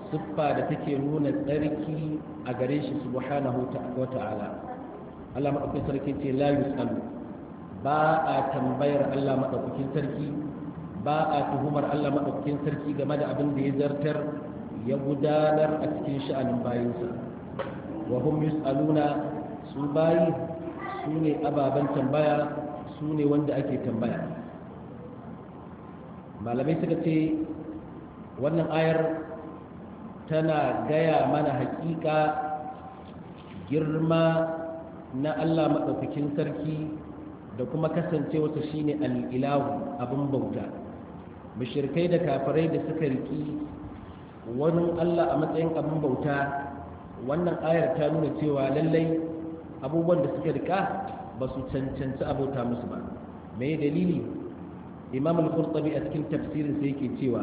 siffa da take nuna tsarki a gare shi subhanahu wa ta'ala. Allah madaukakin sarki ce la yusalu, ba a tambayar Allah madaukakin sarki, ba a tuhumar Allah madaukakin sarki game da abin da ya zartar ya gudanar a cikin sha'anin bayinsa. Wa hum yusaluna, su bayi su ne ababen tambaya, su ne wanda ake tambaya. Malamai suka ce wannan ayar tana gaya mana hakika girma na Allah maɗaukakin sarki da kuma kasancewarsa shine al'ilahu abin bauta. Mushrikai da kafirai da suka riki wani Allah a matsayin abin bauta, wannan ayar ta nuna cewa lallai abubuwan da suka rika ba su cancanci abota musu ba. Me dalili? Imam al-Qurtubi a cikin tafsirin sa yake cewa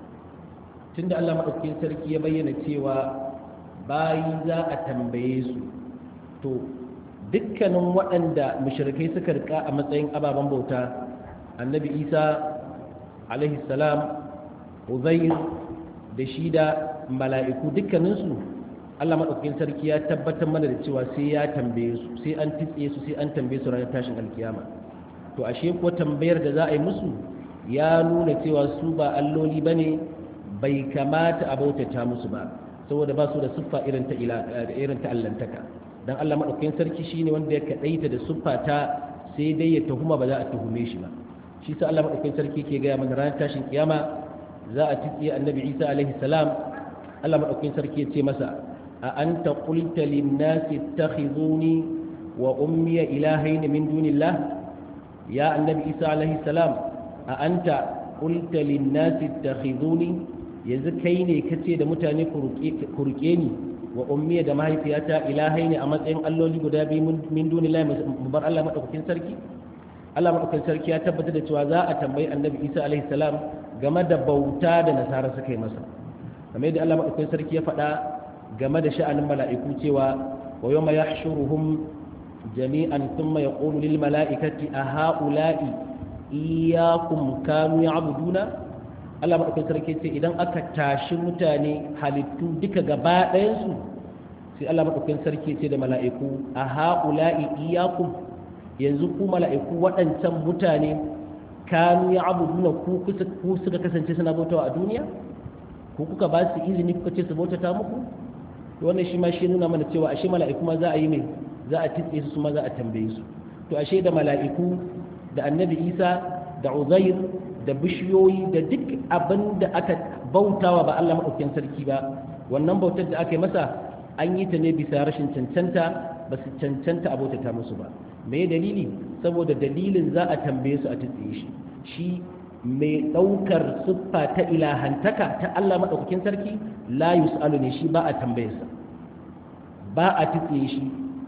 tunda Allah madaukakin sarki ya bayyana cewa bayi za a tambaye su, to dukkanin waɗanda mushrikai suka rika a matsayin ababen bauta, annabi Isa alaihi salam, Uzair da shi da mala'iku, dukkaninsu Allah madaukakin sarki ya tabbatar mana da cewa sai ya tambaye su, sai an titse su, sai an tambaye su ranar tashin alkiyama. To ashe ko tambayar da za a yi musu ya nuna cewa su ba alloli bane, bai kamata a bautata musu ba, saboda ba su da siffa irin ta allantaka. Dan Allah madaukakin sarki shine wanda ya kadaita da siffa ta sai dai ya tuhuma ba za a tuhume shi ba. Shi sa Allah madaukakin sarki ke gaya mana ranar tashin kiyama za a tsiye annabi Isa alaihi salam. Allah madaukakin sarki ya ce masa a anta qulta lin-nasi ittakhizuni wa ummi ilahayn min dunillah. Ya annabi Isa alaihi salam, a anta qulta lin-nasi ittakhizuni, yanzu kai ne kace da mutane ku rike ni wa ummi da mahaifiyata ilahaini a matsayin alloli guda biyu min dunillahi mu bar Allah madaukakin sarki. Allah madaukakin sarki ya tabbatar da cewa za a tambayi annabi Isa alaihi salam game da bauta da nasara suka yi masa, kamar yadda Allah madaukakin sarki ya faɗa game da sha'anin mala'iku cewa wa yawma yahshuruhum jami'an thumma yaqulu lil mala'ikati a ha'ula'i iyyakum kanu ya'buduna. Allah madaukakin sarki ce idan aka tashi mutane halittu duka gaba ɗayan su, sai Allah madaukakin sarki ce da mala'iku a ha'ula'i iyyakum, yanzu ku mala'iku waɗancan mutane kanu ya'buduna ku suka kasance suna bautawa a duniya, ku kuka ba su izini kuka ce su bautata muku. Wannan shi ma shi nuna mana cewa ashe mala'iku ma za a yi mai, za a titse su ma za a tambaye su. To ashe da mala'iku da annabi Isa da Uzair da bishiyoyi da duk abin da aka bautawa ba Allah maɗaukakin sarki ba, wannan bautar da aka yi masa an yi ta ne bisa rashin cancanta, ba su cancanta a bautata musu ba. Me dalili? Saboda dalilin za a tambaye su a titse shi. Shi mai ɗaukar siffa ta ilahantaka ta Allah maɗaukakin sarki la yus'alu ne, shi ba a tambayarsa, ba a titse shi,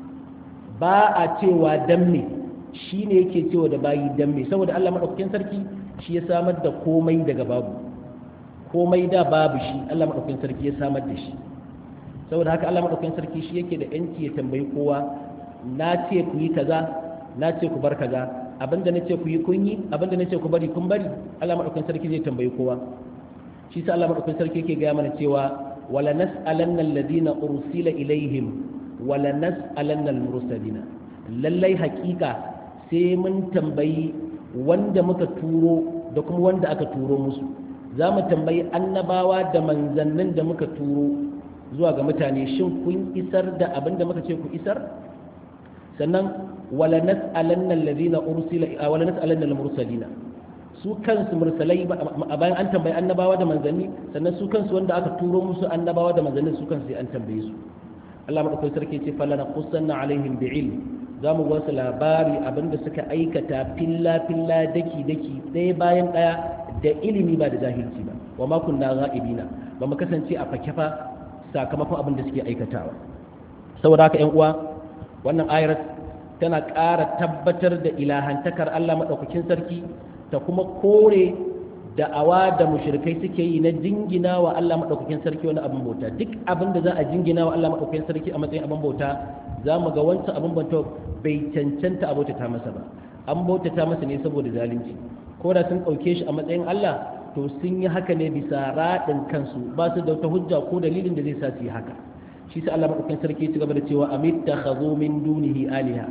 ba a cewa dan me, shi ne yake cewa da bayi dan me, saboda Allah maɗaukakin sarki shi ya samar da komai daga babu, komai da babu shi Allah maɗaukakin sarki ya samar da shi. Saboda haka Allah maɗaukakin sarki shi yake da yanci ya tambayi kowa, na ce ku yi kaza, na ce ku bar kaza, abinda na ce ku yi kun yi, abinda na ce ku bari kun bari. Allah maɗaukakin sarki zai tambayi kowa. Shi sa Allah maɗaukakin sarki yake gaya mana cewa wala nas'alanna alladhina ursila ilaihim wala nas'alanna al-mursalina, lallai haƙiƙa sai mun tambayi wanda muka turo da kuma wanda aka turo musu. Za mu tambayi annabawa da manzannin da muka turo zuwa ga mutane, shin kun isar da abin da muka ce ku isar? Sannan wala nas'alanna alladhina ursila wala nas'alanna al-mursalina, su kansu mursalai a bayan an tambayi annabawa da manzanni, sannan su kansu wanda aka turo musu annabawa da manzannin su kansu sai an tambaye su. Allah madaukakin sarki ce fala naqussanna alaihim bi'ilm, za mu wasu labari abinda suka aikata filla filla daki daki ɗaya bayan ɗaya da ilimi ba da jahilci ba. Wa ma kunna ghaibina, ba mu kasance a fakefa sakamakon abin da suke aikatawa. Saboda haka ƴan uwa, wannan ayar tana ƙara tabbatar da ilahantakar Allah maɗaukakin sarki, ta kuma kore da'awa da mushrikai suke yi na jingina wa Allah maɗaukakin sarki wani abin bauta. Duk abin da za a jingina wa Allah maɗaukakin sarki a matsayin abin bauta, za mu ga wancan abin bauta bai cancanta a bautata masa ba, an bautata masa ne saboda zalunci. Ko da sun ɗauke shi a matsayin Allah, to sun yi haka ne bisa raɗin kansu ba su da wata hujja ko dalilin da zai sa su yi haka shi sai Allah madaukakin sarki ya gaba da cewa amittakhadhu min dunihi aliha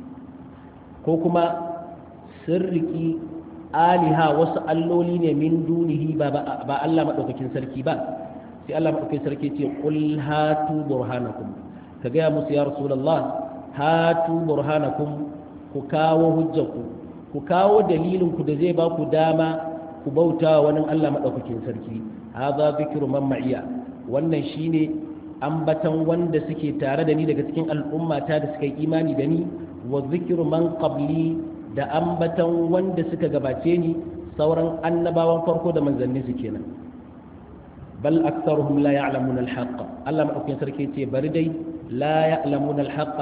ko kuma sirriki aliha wasu alloli ne min dunihi ba Allah madaukakin sarki ba sai Allah madaukakin sarki ce qul hatu burhanakum ka ga musu ya rasulullah hatu burhanakum ku kawo hujjaku ku kawo dalilin ku da zai ba ku dama ku bauta wani Allah madaukakin sarki hadha zikru man ma'iya wannan shine ambatan wanda suke tare da ni daga cikin al'ummata da suka yi imani da ni wa zikru man qabli da ambatan wanda suka gabace ni sauran annabawan farko da manzanni su kenan bal aktharuhum la ya'lamuna al-haqq Allah madaukakin sarki ce bari dai la ya'lamuna al-haqq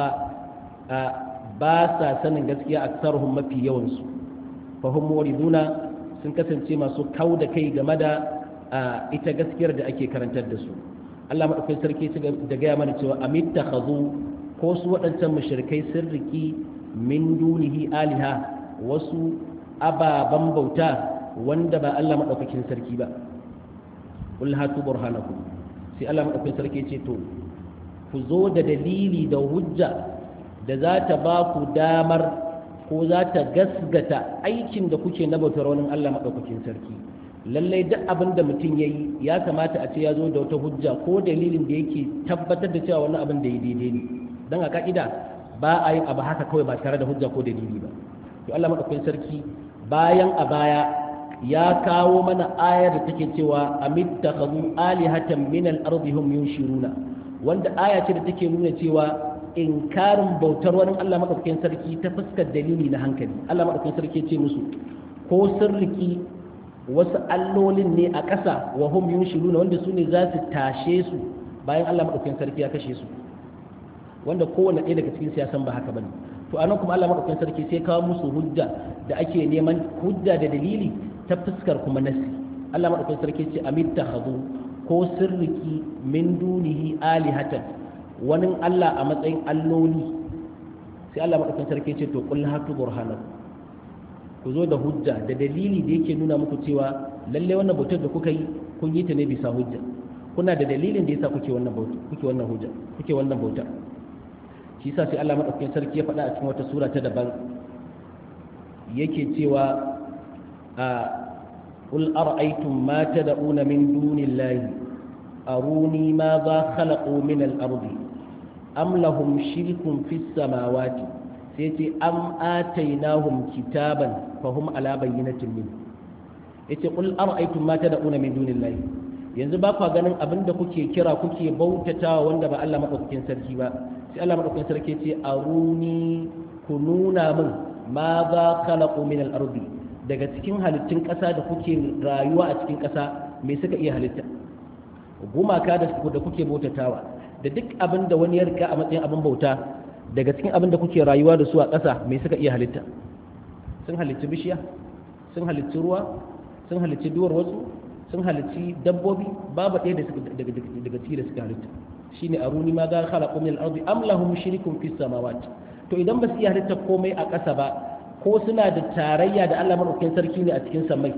ba sa sanin gaskiya aktharuhum mafi yawan su fa hum muriduna sun kasance masu kauda kai game da ita gaskiyar da ake karantar da su Allah madaukakin sarki da gaya mana cewa amittakhadhu ko su waɗancan mushrikai sun riki min dunihi aliha wasu ababan bauta wanda ba Allah madaukakin sarki ba qul hatu burhanakum sai Allah madaukakin sarki ce to ku zo da dalili da hujja da za ta ba ku damar ko za ta gasgata aikin da kuke na bautar wani Allah madaukakin sarki lallai duk abin da mutum ya yi ya kamata a ce ya zo da wata hujja ko dalilin da yake tabbatar da cewa wani abin da ya daidai ne don a ka'ida ba a yin abu haka kawai ba tare da hujja ko dalili ba to Allah madaukakin sarki bayan a baya ya kawo mana ayar da take cewa amittakhadhu alihatan min al-ardi hum yunshiruna wanda aya ce da take nuna cewa inkarin bautar wani Allah madaukakin sarki ta fuskar dalili na hankali Allah madaukakin sarki ya ce musu ko sirriki wasu allolin ne a ƙasa wa hum yunshiruna wanda su ne za su tashe su bayan Allah madaukakin sarki ya kashe su wanda kowanne ɗaya daga cikin siyasan ba haka bane to anan kuma Allah madaukakin sarki sai kawo musu hujja da ake neman hujja da dalili ta fuskar kuma nasi Allah madaukakin sarki ce amittakhadhu ko sirriki min dunihi alihatan wani Allah a matsayin alloli sai Allah madaukakin sarki ce to qul hatu burhanakum ku zo da hujja da dalili da yake nuna muku cewa lalle wannan bautar da kuka yi kun yi ta ne bisa hujja kuna da dalilin da yasa kuke wannan bauta kuke wannan hujja kuke wannan bauta shi yasa sai Allah madaukakin sarki ya faɗa a cikin wata sura ta daban yake cewa qul ara'aytum ma tad'una min dunillahi aruni ma za khalaqu min al-ardi am lahum shirkun fis samawati sai ce am atainahum kitaban fahum ala bayyinatin min yace qul ara'aytum ma tad'una min dunillahi yanzu ba ku ganin abinda kuke kira kuke bautatawa wanda ba Allah madaukakin sarki ba sai Allah madaukakin sarki ce aruni ku nuna min ma za khalaqu min al-ardi daga cikin halittun ƙasa da kuke rayuwa a cikin ƙasa me suka iya halitta gumaka da kuke bautatawa da duk abinda wani ya rika a matsayin abin bauta daga cikin abin da kuke rayuwa da su a ƙasa mai suka iya halitta sun halicci bishiya sun halicci ruwa sun halicci duwar wasu sun halicci dabbobi babu ɗaya daga ciki da suka halitta shine aruni ma ga khalaqu min al-ardi am lahum shirkun fis samawati to idan ba su iya halitta komai a ƙasa ba ko suna da tarayya da Allah madaukakin sarki ne a cikin sammai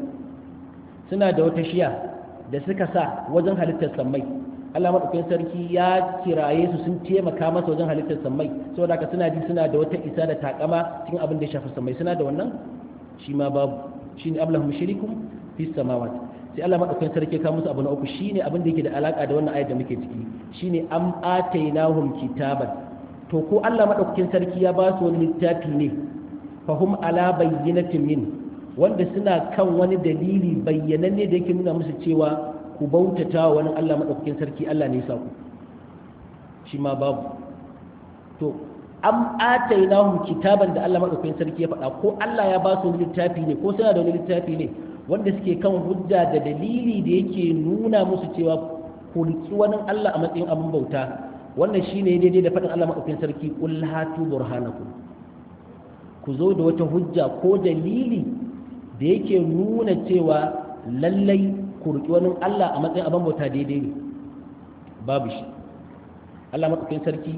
suna da wata shiya da suka sa wajen halittar sammai Allah madaukakin sarki ya kiraye su sun taimaka masa wajen halittar sammai saboda haka suna ji suna da wata isa da takama cikin abin da ya shafi sammai suna da wannan shi ma babu shine ablahum shirikum fis samawati sai Allah madaukakin sarki ka musu abu na uku shine abin da yake da alaka da wannan ayat da muke ciki shine am atainahum kitaban to ko Allah madaukakin sarki ya ba su wani littafi ne fahum ala bayyinatin min wanda suna kan wani dalili bayyananne da yake nuna musu cewa ku bautata wa wani Allah maɗaukakin sarki Allah ne ya sa ku shi ma babu to am atainahum kitaban da Allah maɗaukakin sarki ya faɗa ko Allah ya ba su wani littafi ne ko suna da wani littafi ne wanda suke kan hujja da dalili da yake nuna musu cewa ku riki wani Allah a matsayin abin bauta wannan shine daidai da faɗin Allah maɗaukakin sarki qul hatu burhanakum ku zo da wata hujja ko dalili da yake nuna cewa lallai ku riƙi wani Allah a matsayin abin bauta daidai ne babu shi Allah maɗaukakin sarki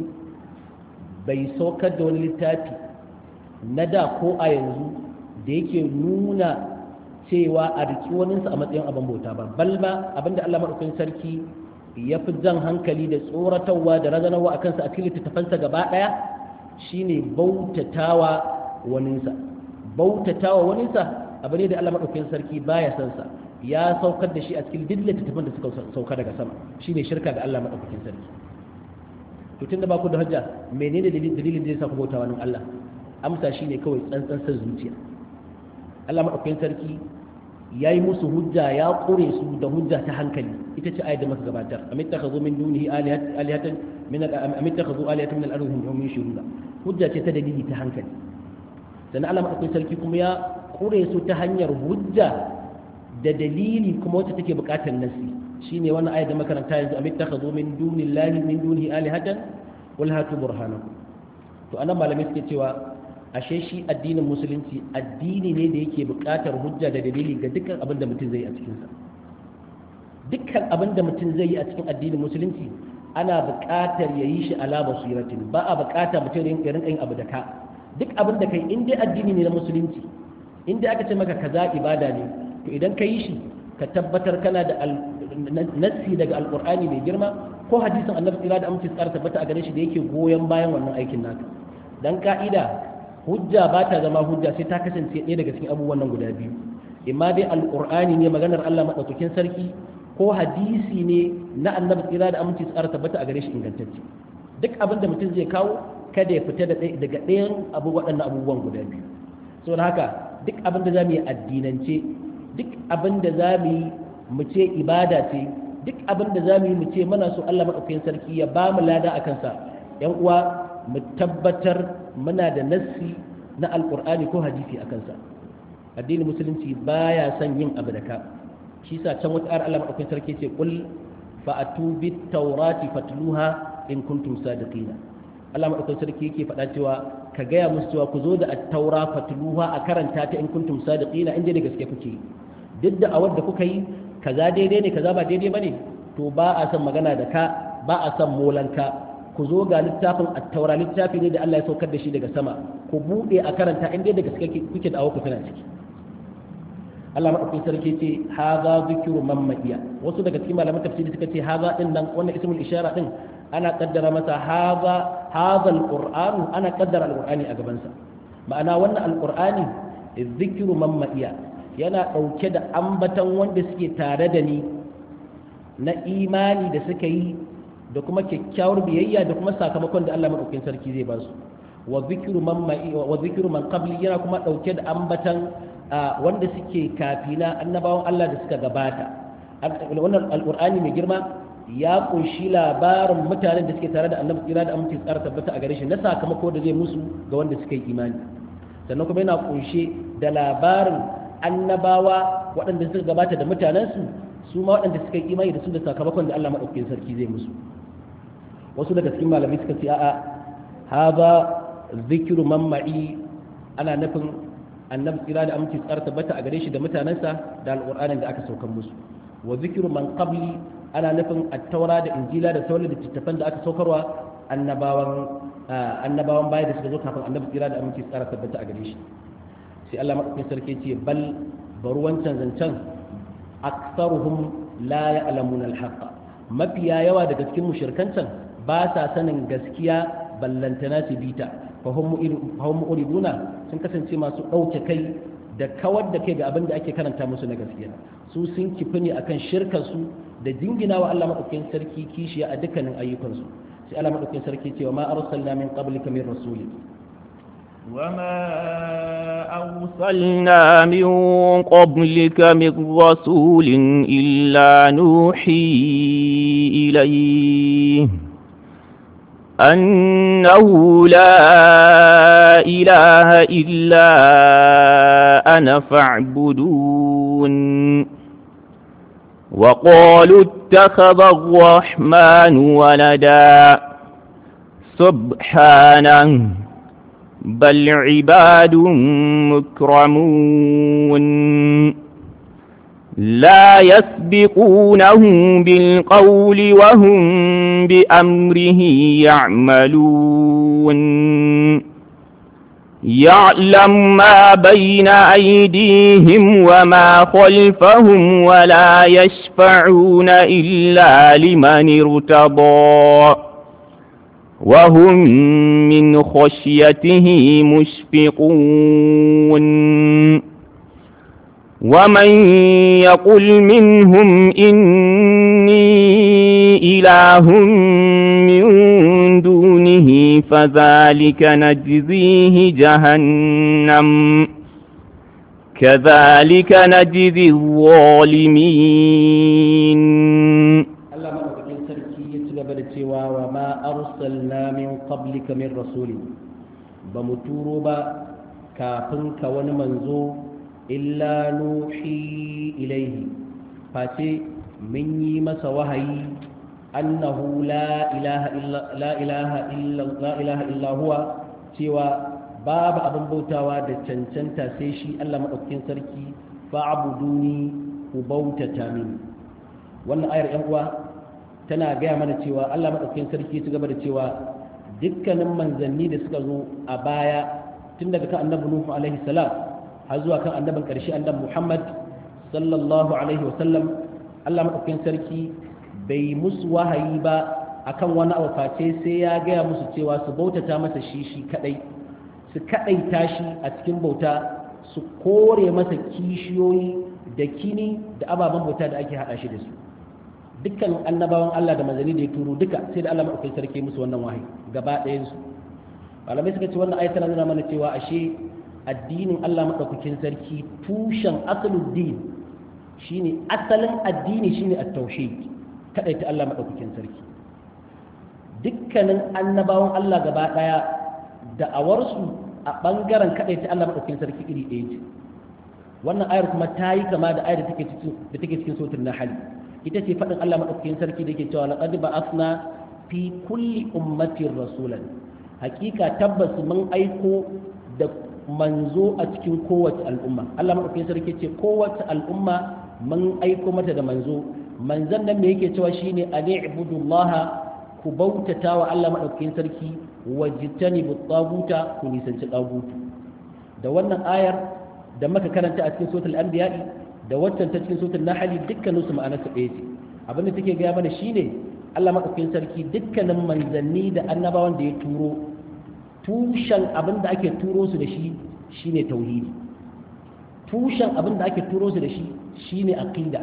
bai saukar da wani littafi na da ko a yanzu da yake nuna cewa a riki waninsa a matsayin abin bauta ba balma abinda Allah madaukakin sarki ya fi jan hankali da tsoratarwa da razanarwa a kansa a cikin littattafansa gaba ɗaya shine bautatawa waninsa abu ne da Allah madaukakin sarki baya son sa ya saukar da shi a cikin duk littattafan da suka sauka daga sama shine shirka ga Allah madaukakin sarki to tunda ba ku da hujja menene dalilin da yasa ku bauta wani Allah amsa shine kawai tsantsan san zuciya Allah madaukakin sarki yayi musu hujja ya kure su da hujja ta hankali ita ce ayat da muka gabatar amittakhadhu min dunihi alihatan min amittakhadhu alihatan min al-ardi hum yushruna hujja ce ta dalili ta hankali dan Allah madaukakin sarki kuma ya kure su ta hanyar hujja da dalili kuma wacce take bukatar nasi shine wannan ayat da makaranta yanzu amittakhadhu min dunihi alihatan wal hatu burhanakum to anan malamai suke cewa ashe shi addinin musulunci addini ne da yake buƙatar hujja da dalili ga dukkan abin da mutum zai yi a cikinsa dukkan abin da mutum zai yi a cikin addinin musulunci ana buƙatar ya yi shi ala basiratin ba a buƙata mutum ya rinka yin abu da ka duk abin da kai in dai addini ne na musulunci in dai aka ce maka kaza ibada ne to idan ka yi shi ka tabbatar kana da nassi daga alƙur'ani mai girma ko hadisin annabi tsira da amince tsara tabbata a gare shi da yake goyon bayan wannan aikin naka dan ka'ida hujja ba ta zama hujja sai ta kasance ɗaya daga cikin abubuwan nan guda biyu imma dai alƙur'ani ne maganar Allah maɗaukakin sarki ko hadisi ne na annabi tsira da aminci tsara tabbata a gare shi ingantacce duk abin da mutum zai kawo kada ya fita daga ɗayan waɗannan abubuwan guda biyu so da haka duk abin da za mu yi addinance duk abin da za mu yi mu ce ibada ce duk abin da za mu yi mu ce muna so Allah maɗaukakin sarki ya ba mu lada a kansa ‘yan uwa mu tabbatar muna da nassi na alkur'ani ko hadisi a kansa addinin musulunci baya son yin abu da ka shi sa can wata ayar Allah madaukakin sarki ce qul fa'atu bit tawrati fatluha in kuntum sadiqina Allah madaukakin sarki yake faɗa cewa ka gaya musu cewa ku zo da at-taura fatluha a karanta ta in kuntum sadiqina in da gaske kuke duk da awar da kuka yi kaza daidai ne kaza ba daidai bane to ba a son magana da ka ba a son molanka ku zo ga littafin attaura littafi ne da Allah ya saukar da shi daga sama ku buɗe a karanta in dai daga kuke da awa ku tana ciki Allah madaukakin sarki ce haza zikru man ma'iya wasu daga cikin malaman tafsiri suka ce haza din nan wannan ismul ishara din ana kaddara masa haza alquran ana kaddara alqurani a gaban sa ma'ana wannan alqurani zikru man ma'iya yana dauke da ambatan wanda suke tare da ni na imani da suka yi da kuma kyakkyawar biyayya da kuma sakamakon da Allah madaukakin sarki zai ba su wa zikru man qabli yana kuma dauke da ambatan wanda suke kafina annabawan Allah da suka gabata wannan alqur'ani mai girma ya kunshi labarin mutanen da suke tare da annabi tsira da aminci tsara tabbata a gare shi na sakamako da zai musu ga wanda suka yi imani sannan kuma yana kunshe da labarin annabawa waɗanda suka gabata da mutanensu su ma waɗanda suka yi imani da su da sakamakon da Allah madaukakin sarki zai musu wasu daga cikin malamai suka ce a'a haza zikiru man ma'i ana nufin annabi tsira da aminci tsara tabbata a gare shi da mutanensa da alƙur'anin da aka saukan musu wa zikiru man qabli ana nufin at-taura da injila da sauran littattafan da aka saukarwa annabawan baya da suka zo kafin annabi tsira da aminci tsara tabbata a gare shi sai Allah madaukakin sarki ce bal bari wancan zancen aktsaruhum la ya'lamuna al-haqqa mafiya yawa daga cikin mushrikan can ba sa sanin gaskiya ballantana su bita fa hum mu'riduna sun kasance masu dauke kai da kawar da kai ga abin da ake karanta musu na gaskiya su sun kifi ne akan shirkar su da jingina wa Allah madaukakin sarki kishiya a dukkanin ayyukansu sai Allah madaukakin sarki ce wa ma arsalna min qablika min rasulin وما أرسلنا من قبلك من رسول إلا نوحي إليه أنه لا إله إلا أنا فاعبدون وقالوا اتخذ الرحمن ولدا سبحانه بل عباد مكرمون لا يسبقونه بالقول وهم بأمره يعملون يعلم ما بين أيديهم وما خلفهم ولا يشفعون إلا لمن ارتضى وهم من خشيته مشفقون ومن يقل منهم إني إله من دونه فذلك نجزيه جهنم كذلك نجزي الظالمين. Allah maɗaukakin sarki ya ci gaba da cewa wa ma arsalna min qablika min rasulin, ba mu turo ba kafin ka wani manzo illa nuhi ilaihi face mun yi masa wahayi annahu la ilaha illa huwa, cewa babu abin bautawa da cancanta sai shi Allah maɗaukakin sarki, fa'buduni ku bautata mini. wannan ayar yan uwa tana gaya mana cewa Allah maɗaukakin sarki su gaba da cewa dukkanin manzanni da suka zo a baya tun daga kan annabi Nuhu alaihi salam har zuwa kan annabin ƙarshe annabi Muhammad sallallahu alaihi wa sallam, Allah maɗaukakin sarki bai musu wahayi ba akan wani abu face sai ya gaya musu cewa su bautata masa shi kadai, su kadaita shi a cikin bauta, su kore masa kishiyoyi da kini da ababen bauta da ake hada shi da su. dukkan annabawan Allah da manzanni da ya turo duka sai da Allah maɗaukakin sarki musu wannan wahayi gaba ɗayan su. malamai suka ce wannan ayat tana nuna mana cewa ashe addinin Allah maɗaukakin sarki tushen asaluddin shine asalin addini shine at-tauhid, kadaita Allah maɗaukakin sarki. dukkanin annabawan Allah gaba ɗaya da'awarsu a ɓangaren kadaita Allah maɗaukakin sarki iri ɗaya ce. wannan ayar kuma ta yi kama da ayar da take cikin suratul nahl, ita ce faɗin Allah maɗaukakin sarki da ke cewa laqad ba'athna fi kulli ummatin rasulan, hakika tabbas mun aiko da manzo a cikin kowace al'umma. Allah maɗaukakin sarki ce kowace al'umma mun aiko mata da manzo. manzon nan me yake cewa shine ani'budullaha, ku bautata wa Allah maɗaukakin sarki, wajtanibu taguta, ku nisanci tagutu. da wannan ayar da muka karanta a cikin suratul anbiya'i da waccan ta cikin suratul nahl dukkanin su ma'anarsa ɗaya ce. abin da take gaya mana shine Allah madaukakin sarki dukkanin manzanni da annabawan da ya turo, tushen abin da ake turo su da shi shine tauhidi. tushen abin da ake turo su da shi shine aqida.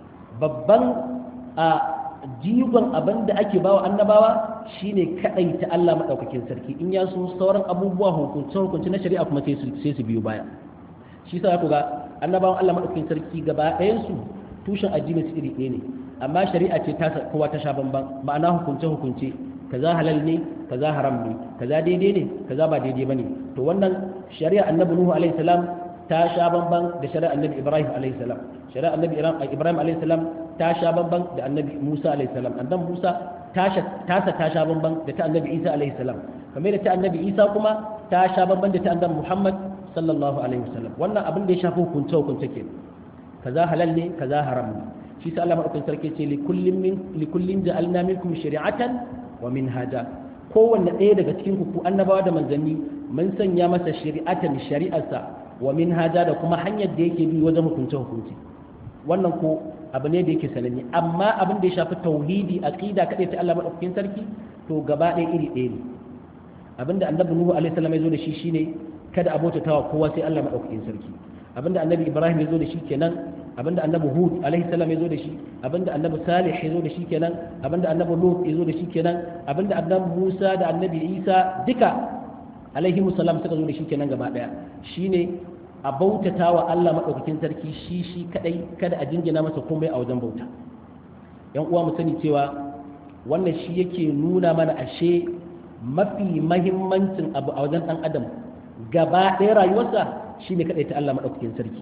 babban a jigon abin da ake bawa annabawa shine kadai ta Allah madaukakin sarki. in ya so sauran abubuwa hukunce na shari'a kuma sai su biyo baya. shi sa ku ga annabawan Allah madaukakin sarki gaba ɗayan su tushen addini su iri ɗaya ne, amma shari'a ce ta kowa ta sha bamban. ma'ana hukunce kaza halal ne, kaza haram ne, kaza daidai ne, kaza ba daidai bane. to wannan shari'a annabi Nuhu alaihi salam ta sha bamban da shari'a annabi Ibrahim alaihi salam. shari'a annabi Ibrahim alaihi salam ta sha bamban da annabi Musa alaihi salam. annabi Musa ta sha bamban da ta annabi Isa alaihi salam, kamar da ta annabi Isa kuma ta sha bamban da ta annabi Muhammad sallallahu alaihi wasallam. wannan abin da ya shafi hukunce ke, kaza halal ne, kaza haram ne. shi sa Allah madaukakin sarki ce likullin ja'alna minkum shari'atan wa minhaja, kowanne ɗaya daga cikin ku annabawa da manzanni mun sanya masa shari'arsa wa minhaja, da kuma hanyar da yake bi wajen hukunce. wannan ko abu ne da yake sananne, amma abin da ya shafi tauhidi aqida kadai ta Allah madaukakin sarki to gaba ɗaya iri ɗaya ne. abinda annabi Nuhu alaihi salam ya zo da shi shine kada a bautatawa kowa sai Allah madaukakin sarki. abinda annabi Ibrahim ya zo da shi kenan, abinda annabi Hud alaihi salam ya zo da shi, abinda annabi Salih ya zo da shi kenan, abinda annabi Lut ya zo da shi kenan, abinda annabi Musa da annabi Isa duka alaihi musallam suka zo da shi kenan gaba daya, shine a bautatawa Allah madaukakin sarki shi kadai, kada a jingina masa komai a wajen bauta. yan uwa mu sani cewa wannan shi yake nuna mana ashe mafi mahimmancin abu a wajen dan adam gaba ɗaya rayuwarsa shine kadai ta Allah madaukakin sarki.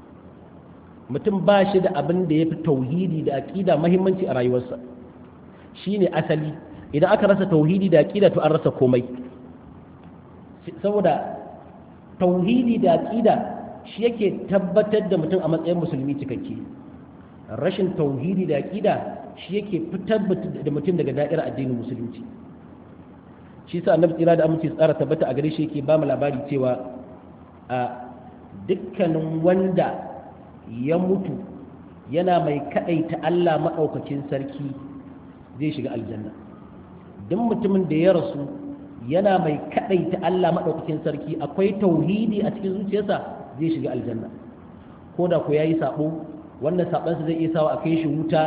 mutum ba shi da abin da ya fi tauhidi da aƙida mahimmanci a rayuwarsa, shine asali. idan aka rasa tauhidi da aƙida to an rasa komai, saboda tauhidi da aƙida shi yake tabbatar da mutum a matsayin musulmi cikakke. rashin tauhidi da aƙida shi yake fitar da mutum daga da'irar addinin musulunci. shi sa annabi tsira da aminci tsara tabbata a gare shi yake ba mu labari cewa a dukkanin wanda ya mutu yana mai kadaita Allah madaukakin sarki zai shiga aljanna duk mutumin da ya rasu yana mai kadaita Allah madaukakin sarki akwai tauhidi a cikin zuciyarsa zai shiga aljanna ko da ko yayi sabo wannan sabansa zai iya sawa a kai shi wuta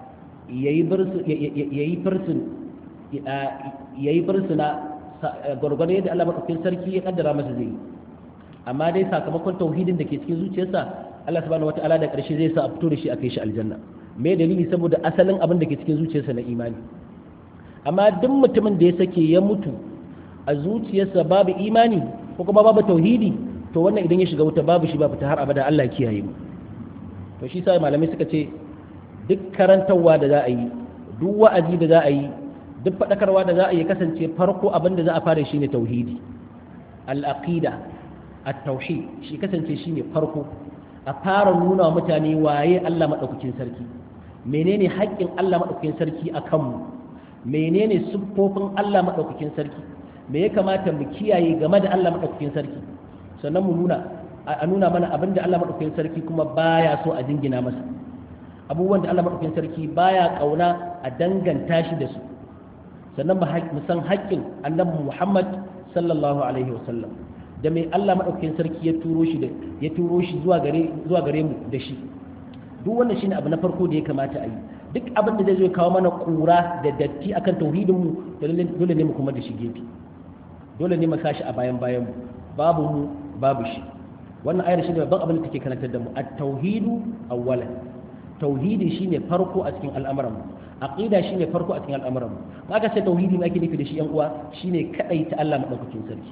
yayi fursuna gwargwado yadda Allah madaukakin sarki ya kaddara masa zai amma dai sakamakon tauhidin da ke cikin zuciyarsa Allah subhanahu wataala da karshe zai sa a fito da shi a kai shi aljanna me dalili saboda asalin abin da ke cikin zuciyarsa na imani amma duk mutumin da ya sake ya mutu a zuciyarsa babu imani ko kuma babu tauhidi to wannan idan ya shiga wuta babu shi ba fita har abada Allah ya kiyaye mu to shi sai malamai suka ce duk karantarwa da za a yi duk wa'azi da za a yi duk faɗakarwa da za a yi kasance farko abin da za a fara shi ne tauhidi al-aqida at-tauhid shi kasance shi ne farko a fara nuna wa mutane waye Allah madaukakin sarki menene haƙƙin Allah madaukakin sarki a kanmu menene siffofin Allah madaukakin sarki me ya kamata mu kiyaye game da Allah madaukakin sarki sannan mu nuna a nuna mana abin da Allah madaukakin sarki kuma baya so a jingina masa abubuwan da Allah madaukakin sarki baya kauna a danganta shi da su sannan mu san haƙƙin annabi Muhammad sallallahu alaihi wasallam da mai Allah madaukakin sarki ya turo shi zuwa gare mu da shi duk wannan shine abu na farko da ya kamata a yi duk abin da zai zo kawo mana kura da datti akan tauhidin mu dole ne mu kuma da shi gefe dole ne mu sashi a bayan mu babu mu babu shi wannan ayar shine babban abin da take karantar da mu at-tauhidu awwalan tauhidi shine farko a cikin al'amuran mu aqida shine farko a cikin al'amuran mu kaga sai tauhidi ne ake nufi da shi yan uwa shine kadai ta Allah madaukakin sarki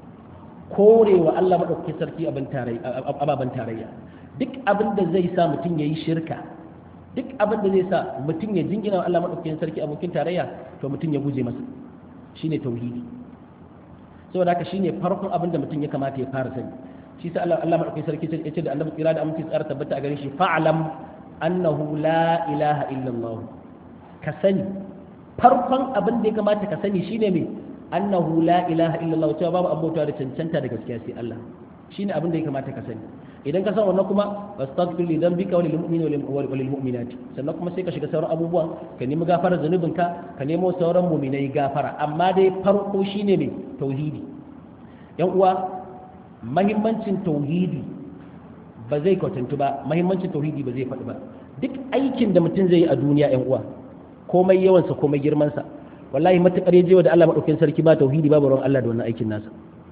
korewa Allah madaukakin sarki ababan tarayya duk abin da zai sa mutum yayi shirka duk abin da zai sa mutum ya jingina wa Allah madaukakin sarki abokin tarayya to mutum ya guje masa shine tauhidi saboda haka shine farkon abin da mutum ya kamata ya fara sani shi sai Allah madaukakin sarki ya ce da annabi tsira da aminci tsara tabbata a gare shi fa'lam annahu la ilaha illallah ka sani farkon abin da ya kamata ka sani shine me annahu la ilaha illallah cewa babu abota da cancanta da gaskiya sai Allah shine abin da ya kamata ka sani idan ka san wannan kuma wastaghfir li dhanbika wa lil mu'minina wa lil mu'minat sannan kuma sai ka shiga sauran abubuwan ka nemi gafarar zanubinka ka nemo sauran mu'minai gafara amma dai farko shine me tauhidi yan uwa mahimmancin tauhidi ba zai kwatantu ba mahimmancin tauhidi ba zai faɗi ba duk aikin da mutum zai yi a duniya yan uwa komai yawansa komai girmansa wallahi matukar yaje da Allah madaukakin sarki ba tauhidi babu ruwan Allah da wannan aikin nasa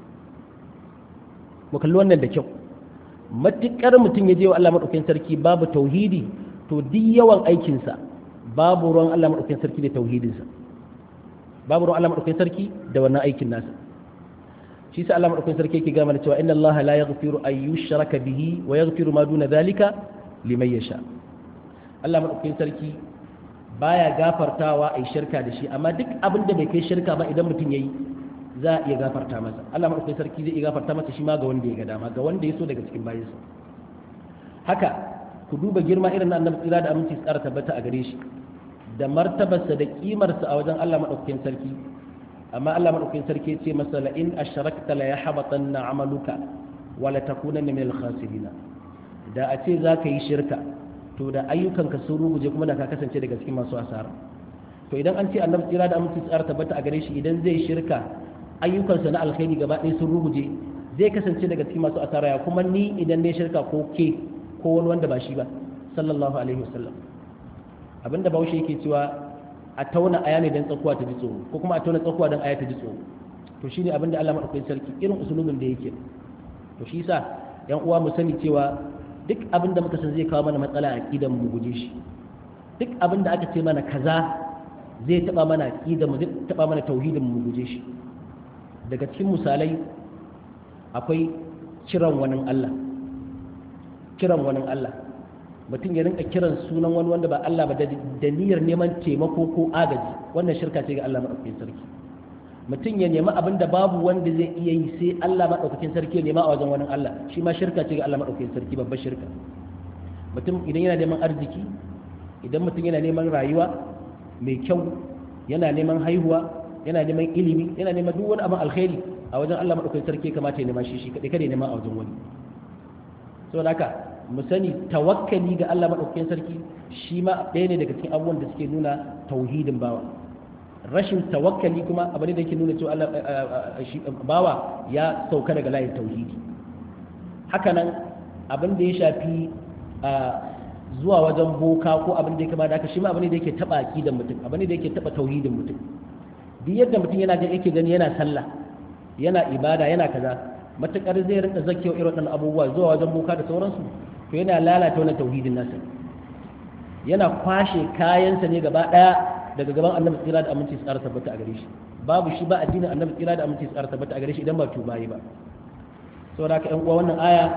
mu kalli wannan da kyau matukar mutum yaje wa Allah madaukakin sarki babu tauhidi to duk yawan aikinsa babu ruwan Allah madaukakin sarki da tauhidinsa babu ruwan Allah madaukakin sarki da wannan aikin nasa shi sa Allah madaukakin sarki yake gama da cewa inna Allah la yaghfiru an yushraka bihi wa yaghfiru ma duna dhalika liman yasha Allah madaukakin sarki baya gafartawa ai shirka da shi amma duk abin da bai kai shirka ba idan mutum yayi za a iya gafarta masa Allah madaukakin sarki zai iya gafarta masa shi ma ga wanda ya ga dama ga wanda ya so daga cikin bayinsa haka ku duba girma irin na annabi tsira da aminci tsara tabbata a gare shi da martabarsa da kimarsa a wajen Allah madaukakin sarki amma Allah madaukakin sarki ya ce masa la in ashrakta la yahbatanna amaluka wa la takunanna min al-khasirin da a ce zaka yi shirka to da ayyukanka sun ruguje kuma da ka kasance daga cikin masu asara to idan an ce annabi tsira da aminci tsara tabbata a gare shi idan zai shirka ayyukansa na alkhairi gaba ɗaya sun ruguje zai kasance daga cikin masu asara ya kuma ni idan ne shirka ko ke ko wani wanda ba shi ba sallallahu alaihi wasallam abinda bahaushe yake cewa a tauna aya ne dan tsakuwa ta ji tsoro ko kuma a tauna tsakuwa dan aya ta ji tsoro to shine abinda Allah madaukakin sarki irin usulubin da yake to shi yasa yan uwa mu sani cewa duk abinda muka san zai kawo mana matsala a aqidan mu guje shi duk abinda aka ce mana kaza zai taba mana aqidan mu zai taba mana tauhidin mu guje shi daga cikin misalai akwai kiran wani Allah mutum ya rinka kiran sunan wani wanda ba Allah ba da niyyar neman taimako ko agaji wannan shirka ce ga Allah madaukakin sarki mutum ya nemi abin da babu wanda zai iya yi sai Allah madaukakin sarki ya nema a wajen wani Allah shi ma shirka ce ga Allah madaukakin sarki babbar shirka mutum idan yana neman arziki idan mutum yana neman rayuwa mai kyau yana neman haihuwa yana neman ilimi yana neman duk wani abin alkhairi a wajen Allah madaukakin sarki kamata ya nema shi kadai kada ya nema a wajen wani saboda haka mu sani tawakkali ga Allah madaukakin sarki shi ma ɗaya ne daga cikin abubuwan da suke nuna tauhidin bawa rashin tawakkali kuma abu ne da yake nuna cewa Allah bawa ya sauka daga layin tauhidi hakanan abin da ya shafi zuwa wajen boka ko abin da ya kama da haka shi ma abin da yake taba aqidan mutum abin da yake taba tauhidin mutum duk yadda mutum yana ga yake gani yana sallah yana ibada yana kaza matakar zai rinka zakkewa irin waɗannan abubuwa zuwa wajen boka da sauransu to yana lalata wannan tauhidin nasa yana kwashe kayansa ne gaba daya daga gaban annabi tsira da aminci tsara tabbata a gare shi babu shi ba addinin annabi tsira da aminci tsara tabbata a gare shi idan ba tuba yi ba saboda haka ƴan uwa wannan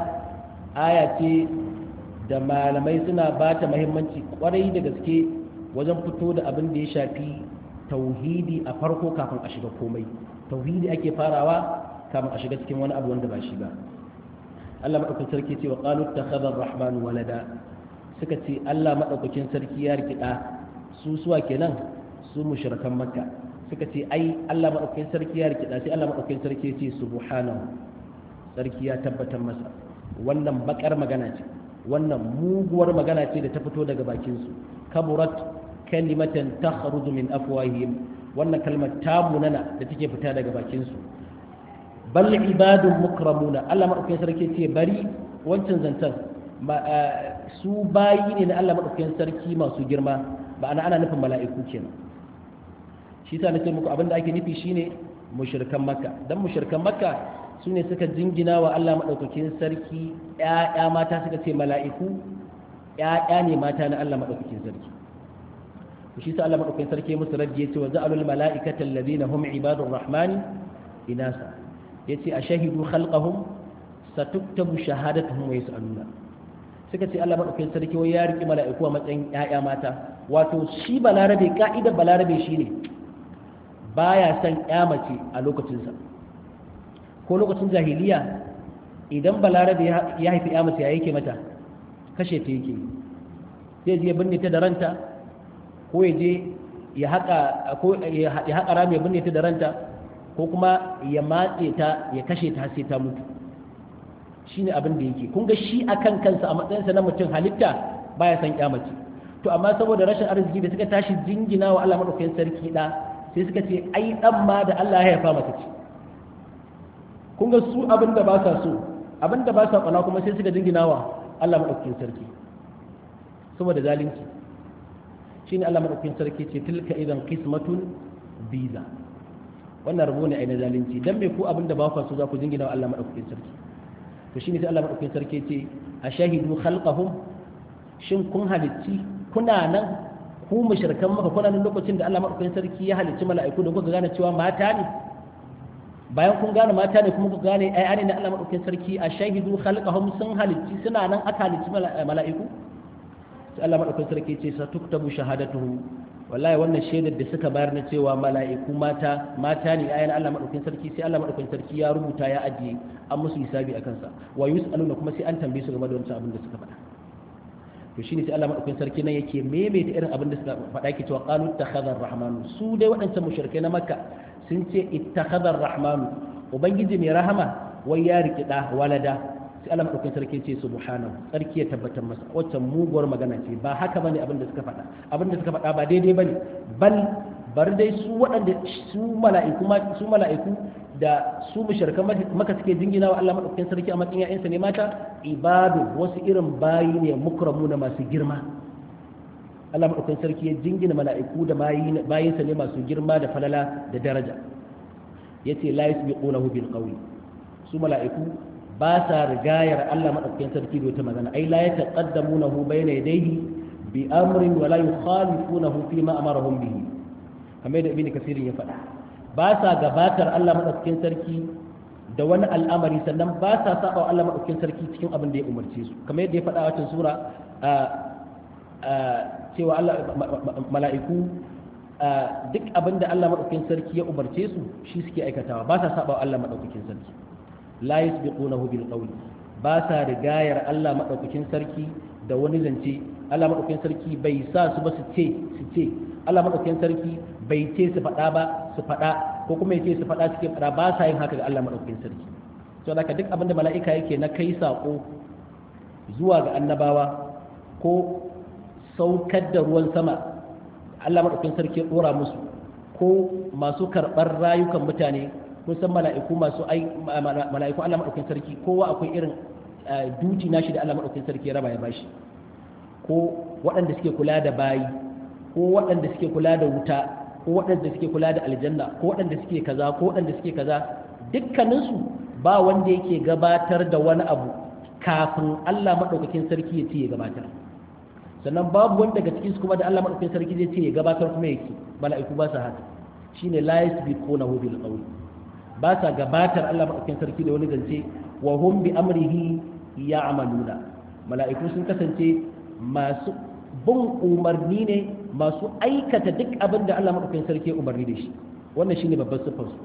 aya ce da malamai suna ba ta muhimmanci kwarai da gaske wajen fito da abin da ya shafi tauhidi a farko kafin a shiga komai tauhidi ake farawa kafin a shiga cikin wani abu wanda ba shi ba Allah madaukakin sarki ce wa qalu takhadha ar-rahman walada suka ce Allah madaukakin sarki ya rikida su suwa kenan su mushrikan makka suka ce ai Allah madaukakin sarki ya rikida sai Allah madaukakin sarki ya ce subhanahu sarki ya tabbatar masa wannan bakar magana ce wannan muguwar magana ce da ta fito daga bakin su kaburat kalimatan takhruju min afwahihim wannan kalmar ta munana da take fita daga bakin su bal ibadun mukramuna Allah madaukakin sarki ce bari wancan zantan su bayi ne na Allah madaukakin sarki masu girma ba ana nufin mala'iku kenan shi yasa nace muku abinda ake nufi shine mushrikan makka dan mushrikan makka sune suka jingina wa Allah madaukakin sarki ƴaƴa mata suka ce mala'iku ƴaƴa ne mata na Allah madaukakin sarki shi yasa Allah madaukakin sarki musu raddi yace wa za'alul mala'ikata alladhina hum ibadur rahmani inasa yace ashahidu khalqahum satuktabu shahadatuhum wa yas'aluna suka ce Allah madaukakin sarki wai ya riki mala'iku a matsayin ƴaƴa mata wato shi balarabe ka'idar balarabe shine baya san ƴa mace a lokacin sa ko lokacin jahiliya idan balarabe ya haifi ƴa mace ya yake mata kashe ta yake sai je binne ta da ranta ko ya je ya haƙa rami ya binne ta da ranta ko kuma ya matse ta ya kashe ta sai ta mutu shine abin da yake kun ga shi akan kansa a matsayinsa na mutum halitta baya san kyamace to amma saboda rashin arziki da suka tashi jingina wa Allah madaukakin sarki da sai suka ce ai dan ma da Allah ya haifa mata ce kun ga su abin da ba sa so abin da ba sa kwana kuma sai suka jingina wa Allah madaukakin sarki saboda zalunci shine Allah madaukakin sarki ce tilka idan qismatun biza wannan rabo ne a na zalunci dan me ku abinda ba ku so za ku jingina wa Allah madaukakin sarki to shine sai Allah madaukakin sarki ce ashahidu khalqahum shin kun halicci kuna nan ku mushrikan maka kuna nan lokacin da Allah madaukakin sarki ya halicci mala'iku da kuka gane cewa mata ne bayan kun gane mata ne kuma ku gane ai ne na Allah madaukakin sarki ashahidu khalqahum sun halicci suna nan aka halicci mala'iku sai Allah madaukakin sarki ce satuktabu shahadatuhum wallahi wannan shaidar da suka bayar na cewa mala'iku mata ne ayan Allah madaukakin sarki sai Allah madaukakin sarki ya rubuta ya ajiye an musu hisabi akan sa wa yus'aluna kuma sai an tambaye su game da wancan abin da suka faɗa to shine sai Allah madaukakin sarki nan yake maimaita irin abin da suka faɗa yake cewa qalu ittakhadha ar-rahman su dai waɗancan mushrikai na makka sun ce ittakhadha ar-rahman ubangiji mai rahama wai ya riki da walada sai Allah madaukakin sarki ce subhanahu sarki ya tabbatar masa wacce muguwar magana ce ba haka bane abin da suka faɗa abin da suka faɗa ba daidai bane bar dai su waɗanda su mala'iku da su mushrikan maka suke jingina wa Allah madaukakin sarki a matsayin ƴaƴansa ne mata ibadu wasu irin bayi ne mukramuna masu girma Allah madaukakin sarki ya jingina mala'iku da bayinsa ne masu girma da falala da daraja yace la yasbiqunahu bil qawli su mala'iku ba sa rigayar Allah madaukakin sarki da wata magana ai la yataqaddamunahu bayna yadayhi bi amrin wa la yukhalifunahu fi ma amarahum bihi kamar da ibnu kasir ya faɗa ba sa gabatar Allah madaukakin sarki da wani al'amari sannan ba sa saba Allah madaukakin sarki cikin abin da ya umarce su kamar yadda ya faɗa a cikin sura cewa Allah mala'iku duk abin da Allah madaukakin sarki ya umarce su shi suke aikatawa ba sa saba Allah madaukakin sarki la yasbiqunahu bil qawli ba sa rigayar Allah madaukakin sarki da wani zance Allah madaukakin sarki bai sa su ba su ce Allah madaukakin sarki bai ce su faɗa ba su faɗa ko kuma ya ce su faɗa suke faɗa ba sa yin haka ga Allah madaukakin sarki to haka duk abinda mala'ika yake na kai sako zuwa ga annabawa ko saukar da ruwan sama Allah madaukakin sarki ya dora musu ko masu karɓar rayukan mutane kun san mala'iku mala'iku Allah madaukakin sarki kowa akwai irin duti nashi da Allah madaukakin sarki ya raba ya bashi ko waɗanda suke kula da bayi ko waɗanda suke kula da wuta ko waɗanda suke kula da aljanna ko waɗanda suke kaza ko waɗanda suke kaza dukkaninsu ba wanda yake gabatar da wani abu kafin Allah madaukakin sarki ya ce ya gabatar sannan babu wanda daga cikin su kuma da Allah madaukakin sarki zai ce ya gabatar kuma yake mala'iku ba sa haka shine la yasbiqunahu bil qawl ba sa gabatar Allah madaukakin sarki da wani zance wa hum bi amrihi ya'maluna mala'iku sun kasance masu bin umarni ne masu aikata duk abin da Allah madaukakin sarki ya umarni da shi wannan shine babban sifar su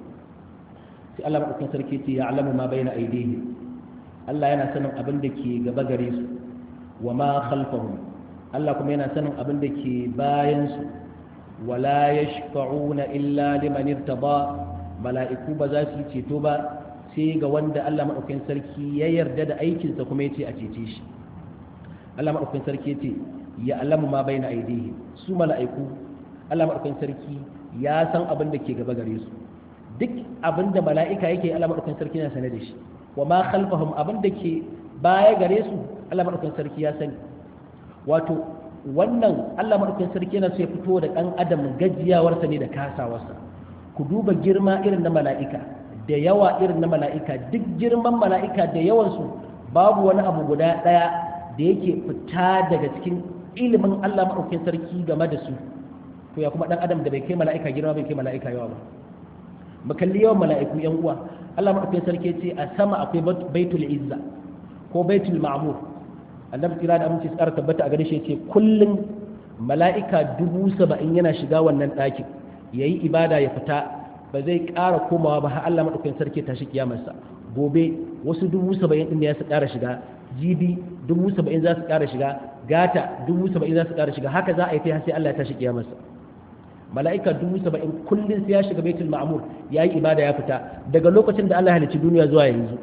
sai Allah madaukakin sarki ce ya'lamu ma baina aydihim Allah yana sanin abin da ke gaba gare su wa ma khalfahum Allah kuma yana sanin abin da ke bayan su wala yashfa'una illa liman irtada mala'iku ba za su yi ceto ba sai ga wanda Allah madaukakin sarki ya yarda da aikinsa kuma ya ce a cece shi Allah madaukakin sarki ya ce ya alamu ma bai na aidihi su mala'iku Allah maɗaukakin sarki ya san abin da ke gaba gare su duk abin da mala'ika yake Allah maɗaukakin sarki yana sane da shi wa ma khalfahum abin da ke baya gare su Allah maɗaukakin sarki ya sani wato wannan Allah maɗaukakin sarki yana so ya fito da ɗan adam gajiyawarsa ne da kasawarsa ku duba girma irin na mala'ika da yawa irin na mala'ika duk girman mala'ika da yawansu babu wani abu guda ɗaya da yake fita daga cikin ilimin Allah maɗaukin sarki game da su to ya kuma ɗan adam da bai kai mala'ika girma bai kai mala'ika yawa ba mu kalli yawan mala'iku yan uwa Allah maɗaukin sarki ce a sama akwai baitul izza ko baitul ma'mur annabi kira da aminci tsara tabbata a gare shi yace kullun mala'ika 70,000 yana shiga wannan ɗakin yayi ibada ya fita ba zai ƙara komawa ba har Allah maɗaukin sarki tashi kiyamarsa gobe wasu 70,000 din ne ya su ƙara shiga jibi 70,000 za su ƙara shiga gata 70,000 za su ƙara shiga haka za a yi ta sai Allah ya tashi kiyamarsa mala'ika 70,000 kullum sai ya shiga baitul ma'mur ya yi ibada ya fita daga lokacin da Allah ya halicci duniya zuwa yanzu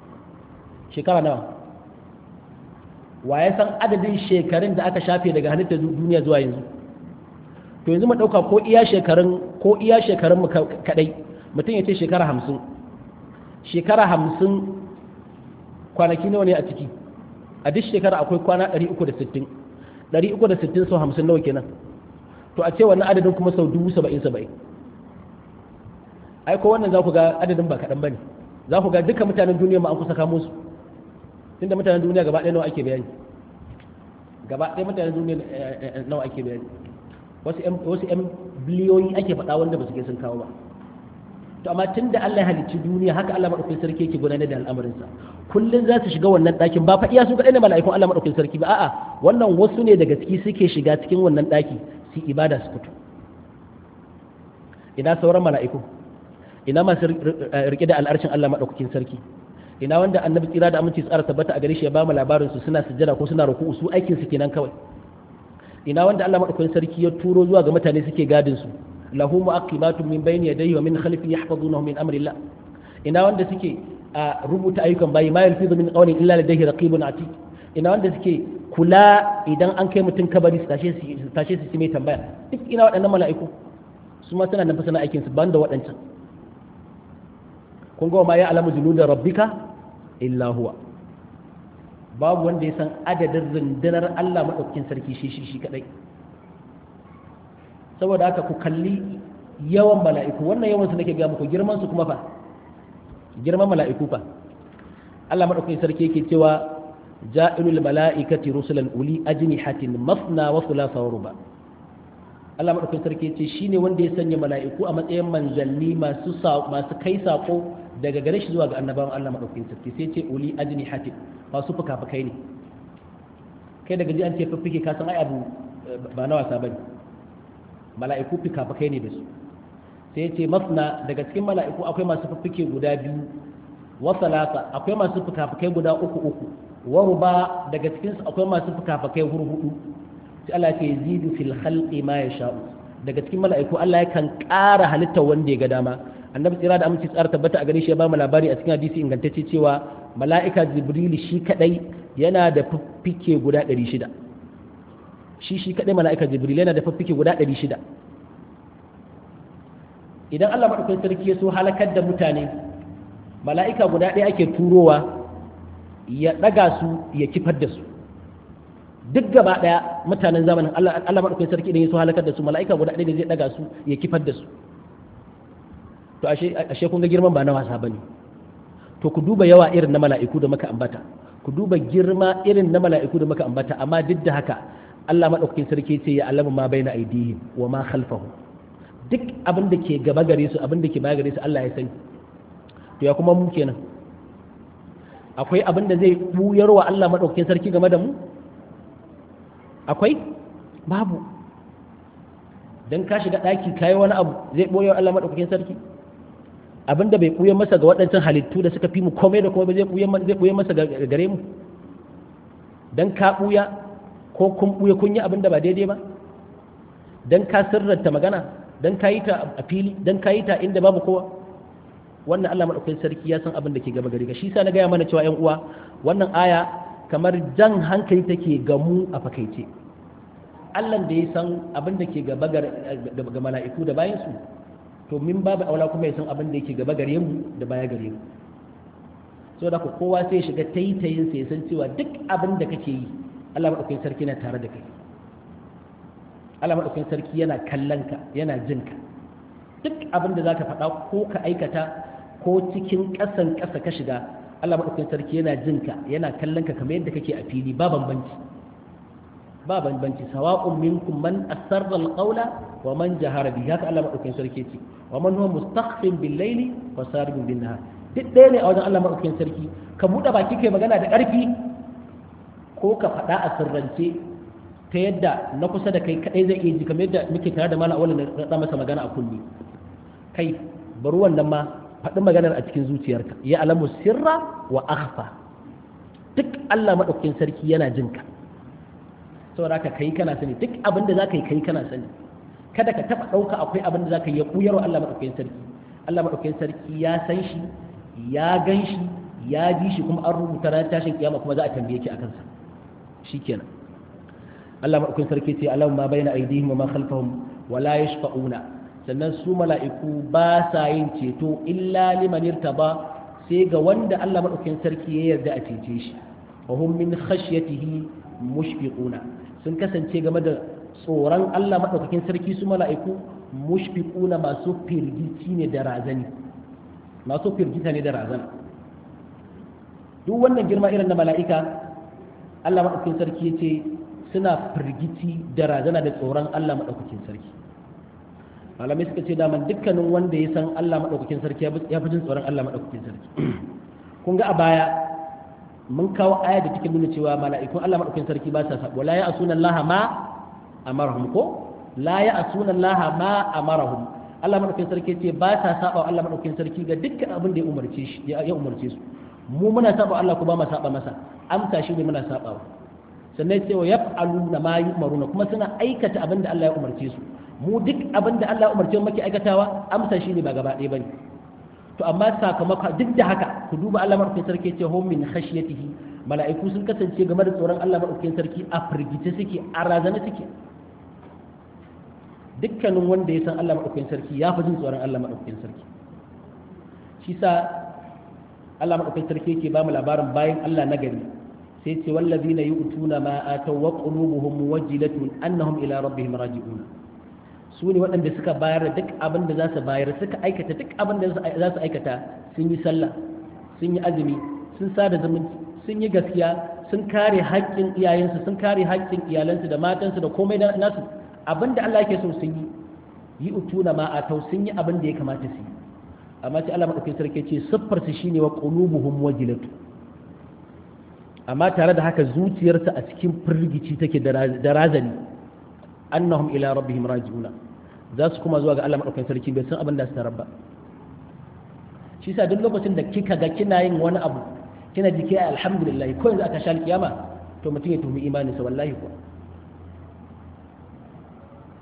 shekara nawa wa ya san adadin shekarun da aka shafe daga halittar duniya zuwa yanzu to yanzu mu ɗauka ko iya shekarun mu kadai mutum ya ce shekara 50 kwanaki nawa ne a ciki a duk shekara akwai kwana 360 sau 50 nawa kenan to a ce wannan adadin kuma sau 70,000 ai ko wannan za ku ga adadin ba kaɗan ba ne za ku ga duka mutanen duniya ma an kusa kamo su tunda mutanen duniya gaba ɗaya nawa ake bayani gaba ɗaya mutanen duniya nawa ake bayani wasu 'yan biliyoyi ake faɗa wanda ba su ke sun kawo ba to amma tun da Allah ya halicci duniya haka Allah madaukakin sarki yake gudanar da al'amarinsa kullun za su shiga wannan ɗakin ba fa iya su kaɗai ne mala'ikun Allah madaukakin sarki ba a'a wannan wasu ne daga ciki suke shiga cikin wannan ɗaki su ibada su fito ina sauran mala'iku ina masu rike da al'arshin Allah madaukakin sarki ina wanda annabi tsira da aminci tsara tabbata a gare shi ya ba mu labarin su suna sujjada ko suna ruku'u su aikin su kenan kawai ina wanda Allah madaukakin sarki ya turo zuwa ga mutane suke gadin su lahu mu'aqibatun min bayni yadayhi wa min khalfihi yahfazunahu min amri Allah ina wanda suke rubuta ayyukan bayi ma yalfizu min qawlin illa ladayhi raqibun atid ina wanda suke kula idan an kai mutum kabari su tashe su mai tambaya duk ina waɗannan mala'iku su ma suna nan fa suna aikin su banda waɗancan kun ga ma ya alamu junuda rabbika illa huwa babu wanda ya san adadin rundunar Allah madaukakin sarki shi kadai saboda haka ku kalli yawan mala'iku wannan yawan su nake ga muku girman su kuma fa girman mala'iku fa Allah madaukakin sarki yake cewa ja'ilul mala'ikati rusulan uli ajnihatin masna wa thulatha wa ruba Allah madaukakin sarki yace shine wanda ya sanya mala'iku a matsayin manzanni masu kai sako daga gare shi zuwa ga annabawan Allah madaukakin sarki sai ce uli ajnihatin masu fuka-fukai ne kai daga ji an ce fiffike ka san ai abu ba na wasa bane mala'iku fuka-fukai ne da su sai ce masna daga cikin mala'iku akwai masu fiffike guda 2 wa thalatha akwai masu fuka-fukai guda 3 wa ruba daga cikin su akwai masu fuka-fukai 4 sai Allah ya yazidu fil khalqi ma yasha'u daga cikin mala'iku Allah yakan ƙara halitta wanda ya ga dama annabi tsira da aminci tsara tabbata a gare shi ya ba mu labari a cikin hadisi ingantacce cewa mala'ika jibril shi kadai yana da fiffike guda 600 shi kadai mala'ika jibril yana da fiffike guda 600 idan Allah madaukakin sarki ya so halakar da mutane mala'ika guda ɗaya ake turowa ya ɗaga su ya kifar da su duk gaba ɗaya mutanen zamanin Allah madaukakin sarki idan ya so halakar da su mala'ika guda ɗaya da zai ɗaga su ya kifar da su to ashe kun ga girman ba na wasa bane to ku duba yawa irin na mala'iku da muka ambata ku duba girma irin na mala'iku da muka ambata amma duk da haka Allah madaukakin sarki ce ya alama ma baina aidihim wa ma khalfahum duk abin da ke gaba gare su abin da ke baya gare su Allah ya sani to ya kuma mu kenan akwai abin da zai buyarwa Allah madaukakin sarki game da mu akwai babu dan ka shiga daki kai wani abu zai boye Allah madaukakin sarki abinda bai buye masa ga waɗancan halittu da suka fi mu komai da komai zai buye masa gare mu dan ka buya ko kun buye kun yi abinda ba daidai ba dan ka sirranta magana dan ka yi ta a fili dan ka yi ta inda babu kowa wannan Allah madaukakin sarki ya san abin da ke gaba gare ka shi yasa na gaya mana cewa ƴan uwa wannan aya kamar jan hankali take ga mu a fakaice Allah da ya san abin da ke gaba ga mala'iku da bayan su to min babu aula kuma ya san abin da yake gaba gare mu da baya gare mu so da kowa sai ya shiga taitayin sa ya san cewa duk abin da kake yi Allah madaukakin sarki yana tare da kai Allah madaukakin sarki yana kallon ka yana jin ka duk abin da zaka faɗa ko ka aikata ko cikin ƙasan ƙasa ka shiga Allah madaukakin sarki yana jin ka yana kallon ka kamar yadda kake a fili ba bambanci sawa'un minkum man asarra alqawla wa man jahara bihi haka Allah madaukakin sarki ce wa man huwa mustakhfin bil layli wa saribun bin nahar duk ɗaya ne a wajen Allah madaukakin sarki ka buɗe baki kai magana da ƙarfi ko ka faɗa a sirrance ta yadda na kusa da kai kadai zai iya ji kamar yadda muke tare da malam awalin da masa magana a kulli kai bari wannan ma faɗi maganar a cikin zuciyarka ya alamu sirra wa akhfa duk Allah madaukakin sarki yana jin ka saboda ka kai kana sani duk abin da zaka yi kai kana sani kada ka taba dauka akwai abin da zaka yi ya kuyar wa Allah madaukakin sarki Allah madaukakin sarki ya san shi ya gan shi ya ji shi kuma an rubuta ran tashin kiyama kuma za a tambaye ki akan sa shikenan Allah madaukakin sarki ce alam ma baina aydihim wa ma khalfahum wa la yashfa'una sannan su mala'iku ba sa yin ceto illa liman irtaba sai ga wanda Allah madaukakin sarki ya yarda a cece shi wa hum min khashyatihi mushfiquna sun kasance game da tsoron Allah madaukakin sarki su mala'iku mushfiquna masu firgici ne da razani masu firgita ne da razana duk wannan girma irin na mala'ika Allah madaukakin sarki yace suna firgici da razana da tsoron Allah madaukakin sarki malamai suka ce daman dukkanin wanda ya san Allah madaukakin sarki ya fi jin tsoron Allah madaukakin sarki kun ga a baya mun kawo aya da take nuna cewa mala'ikun Allah madaukakin sarki ba sa sabo la ya'suna Allah ma amarahum ko la ya'suna Allah ma amarahum Allah madaukakin sarki ce ba sa saba Allah madaukakin sarki ga dukkan abin da ya umarce shi ya umarce su mu muna saba Allah ko ba mu saba masa amsa shi ne muna sabawa sannan sai wa yaf'aluna ma yu'maruna kuma suna aikata abin da Allah ya umarce su mu duk abin da Allah ya umarce mu muke aikatawa amsa shi ne ba gaba ɗaya bane to amma sakamako duk da haka ku duba Allah madaukakin sarki ce hum min khashyatihi mala'iku sun kasance game da tsoron Allah madaukakin sarki a firgice suke a razana suke dukkanin wanda ya san Allah madaukakin sarki ya fi jin tsoron Allah madaukakin sarki shi sa Allah madaukakin sarki yake ba mu labarin bayan Allah na gari sai ce wallazina yu'tuna ma ataw wa qulubuhum wajilatun annahum ila rabbihim raji'un su ne waɗanda suka bayar da duk abin da za su bayar suka aikata duk abin da za su aikata sun yi sallah sun yi azumi sun sada zumunci sun yi gaskiya sun kare haƙƙin iyayensu sun kare haƙƙin iyalansu da matansu da komai nasu abin da Allah yake so sun yi utuna ma atau sun yi abin da ya kamata su yi amma sai Allah madaukakin sarki ce siffar su shine wa qulubuhum wajilatu amma tare da haka zuciyarsa a cikin firgici take da razani annahum ila rabbihim raji'una za su kuma zuwa ga Allah madaukakin sarki bai san abin da su tarabba shi sa duk lokacin da kika ga kina yin wani abu kina ji kai alhamdulillah ko yanzu aka sha kiyama to mutum ya tuhumi imani sa wallahi ko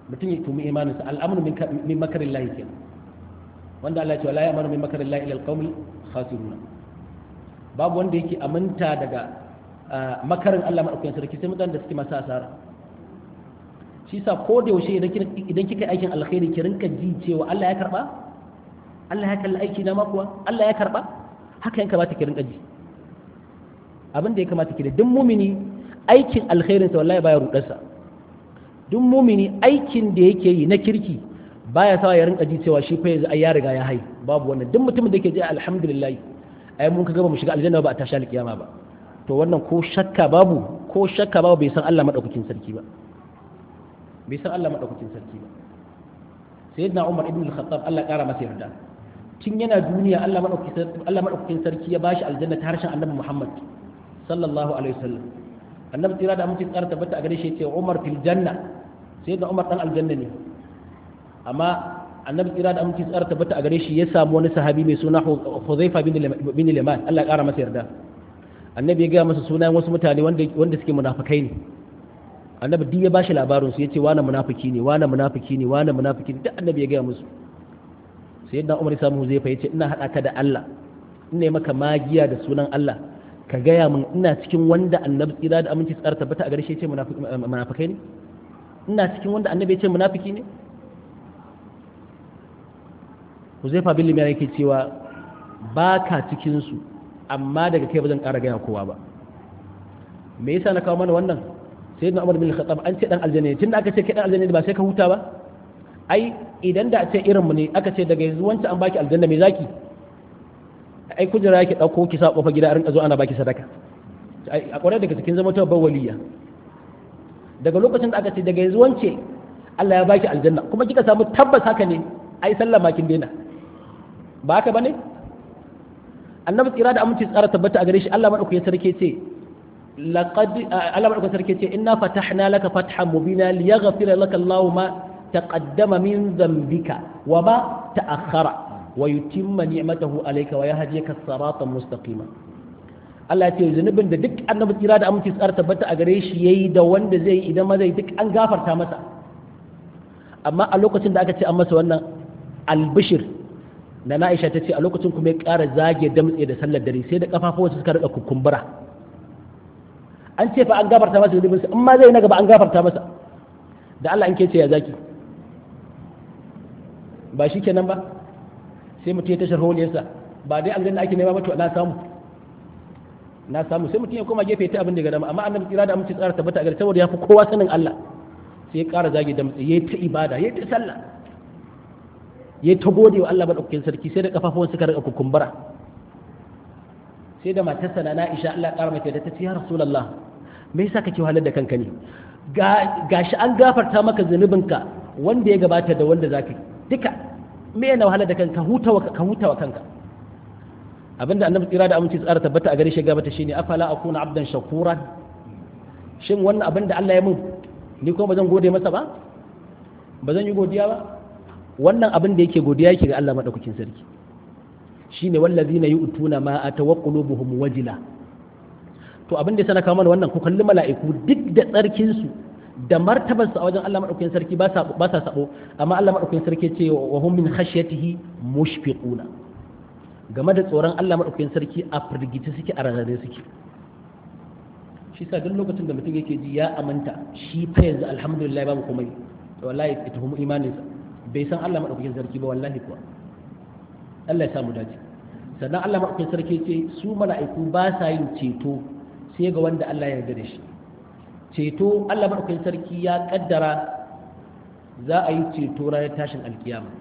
mutum ya tumi imaninsa al'amru min makarin lahi kenan wanda Allah ya ce la ya'manu min makarin lahi ila alqawmi khasiruna babu wanda yake aminta daga makarin Allah madaukakin sarki sai mutanen da suke masu asara shi sa ko da yaushe idan kika aikin alkhairi ki rinka ji cewa Allah ya karba Allah ya kalli aiki na makuwa Allah ya karba haka yanka ba ta ki rinka ji abin da ya kamata ki da duk mumini aikin alkhairinsa wallahi baya rudarsa duk mumini aikin da yake yi na kirki baya sa ya rinka ji cewa shi fa yanzu ai ya riga ya hai babu wannan duk mutumin da yake ji alhamdulillah ai mun kaga ba mu shiga aljanna ba a tashi alkiyama ba to wannan ko shakka babu bai san Allah madaukakin sarki ba bai san Allah madaukakin sarki ba sayyidina Umar ibn al-Khattab Allah kara masa yarda tun yana duniya Allah madaukakin sarki ya bashi aljanna ta harshen Annabi Muhammad sallallahu alaihi wasallam annabi tsira da amince tsara tabbata a gare shi ce Umar fil janna sai da Umar dan aljanna ne amma annabi tsira da amince tsara tabbata a gare shi ya samu wani sahabi mai suna Huzaifa bin Liman Allah ya kara masa yarda annabi ya ga masa sunayen wasu mutane wanda suke munafikai ne annabi duk ya bashi labarin su yace wani munafiki ne wani munafiki ne wani munafiki ne duk annabi ya ga musu sayyidina Umar ya samu Huzaifa yace ina hada ka da Allah ina yi maka magiya da sunan Allah ka gaya min ina cikin wanda annabi tsira da aminci tsara tabbata a gare shi ya ce munafikai ne ina cikin wanda annabi ya ce munafiki ne Huzaifa bin Liman yake cewa ba ka cikin su amma daga kai ba zan ƙara gaya kowa ba me yasa na kawo mana wannan sai na Umar bin Khattab an ce dan aljanna tunda aka ce kai dan aljanna ba sai ka huta ba ai idan da a ce irin mu ne aka ce daga yanzu wancan an baki aljanna me zaki ai kujera yake dauko ki sa kofa gida a rinka zo ana baki sadaka a kwarai daga cikin zama ta waliya daga lokacin da aka ce daga yanzu wance Allah ya baki aljanna kuma kika samu tabbas haka ne ai sallama kin daina ba haka bane annabi tsira da aminci tsara tabbata a gare shi Allah madaukakin sarki ce laqad Allah madaukakin sarki ce inna fatahna laka fathan mubina liyaghfira laka Allahu ma taqaddama min dhanbika wa ma ta'akhkhara wa yutimma ni'matahu alayka wa yahdiyaka siratan mustaqima Allah ya ce zunubin da duk annabi tsira da aminci tsara tabbata a gare shi yayi da wanda zai yi idan ma zai duk an gafarta masa amma a lokacin da aka ce an masa wannan albishir na Aisha ta ce a lokacin kuma ya ƙara zage damtse da sallar dare sai da kafafuwansa suka rika kukumbura an ce fa an gafarta masa zunubinsa in ma zai na gaba an gafarta masa da Allah in ke ce ya zaki ba shi kenan ba sai mutum ya tashar holiyarsa ba dai aljanna ake nema ba to na samu sai mutum ya koma gefe ta abin da ga dama amma annabi tsira da amince tsara tabbata a gare saboda ya fi kowa sanin Allah sai ya ƙara zage damtse yayi ta ibada yayi ta sallah ya ta gode wa Allah maɗaukakin sarki sai da kafafuwan suka rika kukumbura sai da matarsa na Aisha Allah ƙara mata da ta ce ya Rasulullah me yasa kake wahalar da kanka ne gashi an gafarta maka zunubinka wanda ya gabata da wanda zaka yi duka me yana wahalar da kanka ka hutawa kanka abinda annabi tsira da aminci tsara tabbata a gare shi gabata shine afala akuna abdan shakuran shin wannan abinda Allah ya mun ni ko ba zan gode masa ba ba zan yi godiya ba wannan abin da yake godiya yake ga Allah madaukakin sarki shine wallazina yu'tuna ma atawaqqulubuhum wajila to abin da sana kawo mana wannan ku kalli mala'iku duk da tsarkin su da martabar su a wajen Allah madaukakin sarki ba sa sabo amma Allah madaukakin sarki ce wa hum min khashyatihi mushfiquna game da tsoron Allah madaukakin sarki a firgice suke a rarrabe suke shi sa duk lokacin da mutum yake ji ya amanta shi fa yanzu alhamdulillah babu komai wallahi ita mu imaninsa bai san Allah maɗaukakin sarki ba wallahi kuwa Allah ya samu dace sannan Allah maɗaukakin sarki ce su mala'iku ba sa yin ceto sai ga wanda Allah ya yarda da shi ceto Allah maɗaukakin sarki ya kaddara za a yi ceto ranar tashin alkiyama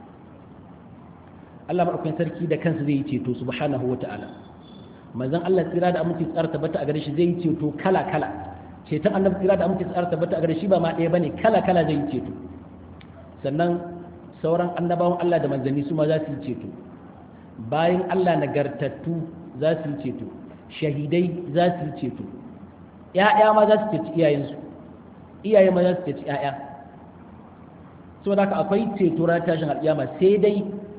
Allah maɗaukakin sarki da kansa zai yi ceto subhanahu wa ta'ala manzon Allah tsira da aminci tsara tabbata a gare shi zai yi ceto kala kala ceton annabi tsira da aminci tsara tabbata a gare shi ba ma ɗaya bane kala kala zai yi ceto sannan sauran annabawan Allah da manzanni su ma za su yi ceto bayan Allah nagartattu za su yi ceto shahidai za su yi ceto ƴaƴa ma za su ceci iyayensu iyaye ma za su ceci ƴaƴa saboda haka akwai ceto ran tashin alƙiyama sai dai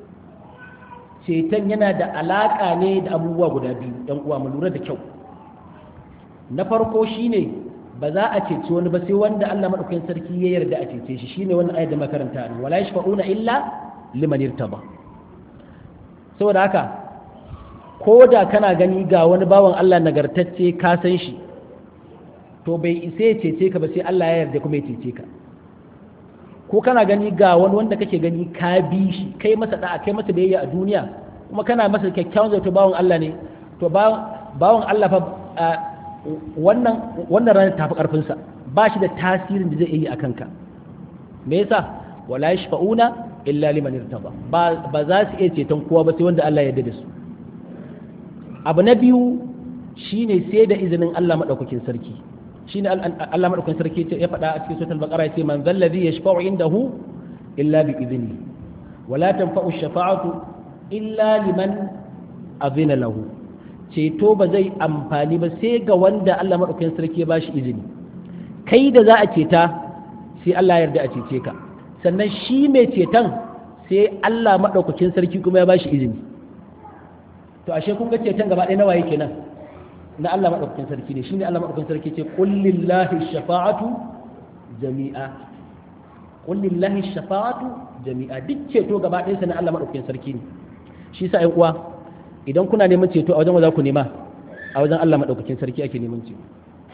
ceton yana da alaƙa ne da abubuwa guda biyu ɗan uwa mu lura da kyau na farko shine ba za a ceci wani ba sai wanda Allah madaukakin sarki ya yarda a cece shi shine wannan ayat da makaranta ne wala yashfa'una illa liman irtaba saboda haka ko da kana gani ga wani bawan Allah nagartacce ka san shi to bai isa ya cece ka ba sai Allah ya yarda kuma ya cece ka ko kana gani ga wani wanda kake gani ka bi shi kai masa da'a kai masa biyayya a duniya kuma kana masa kyakkyawan zato bawan Allah ne to bawan Allah fa wannan ranar tafi karfin sa ba shi da tasirin da zai yi a kanka me yasa wala yashfa'una illa liman irtaba ba za su iya ceton kowa ba sai wanda Allah ya yarda da su abu na biyu shine sai da izinin Allah madaukakin sarki shine Allah madaukakin sarki ya faɗa a cikin suratul baqara yace man zal ladhi yashfa'u indahu illa bi idnihi wala tanfa'u ash-shafa'atu illa liman adhina lahu ceto ba zai amfani ba sai ga wanda Allah madaukakin sarki ya bashi izini kai da za a ceta sai Allah ya yarda a cece ka sannan shi mai ceton sai Allah madaukakin sarki kuma ya bashi izini to ashe kun ga ceton gaba ɗaya nawa yake nan na Allah madaukakin sarki ne shine Allah madaukakin sarki ce qul lillahi shafa'atu jami'a qul lillahi shafa'atu jami'a duk ceto gaba ɗayan sa na Allah madaukakin sarki ne shi sa ƴan uwa idan kuna neman ceto a wajen wa za ku nema a wajen Allah madaukakin sarki ake neman ceto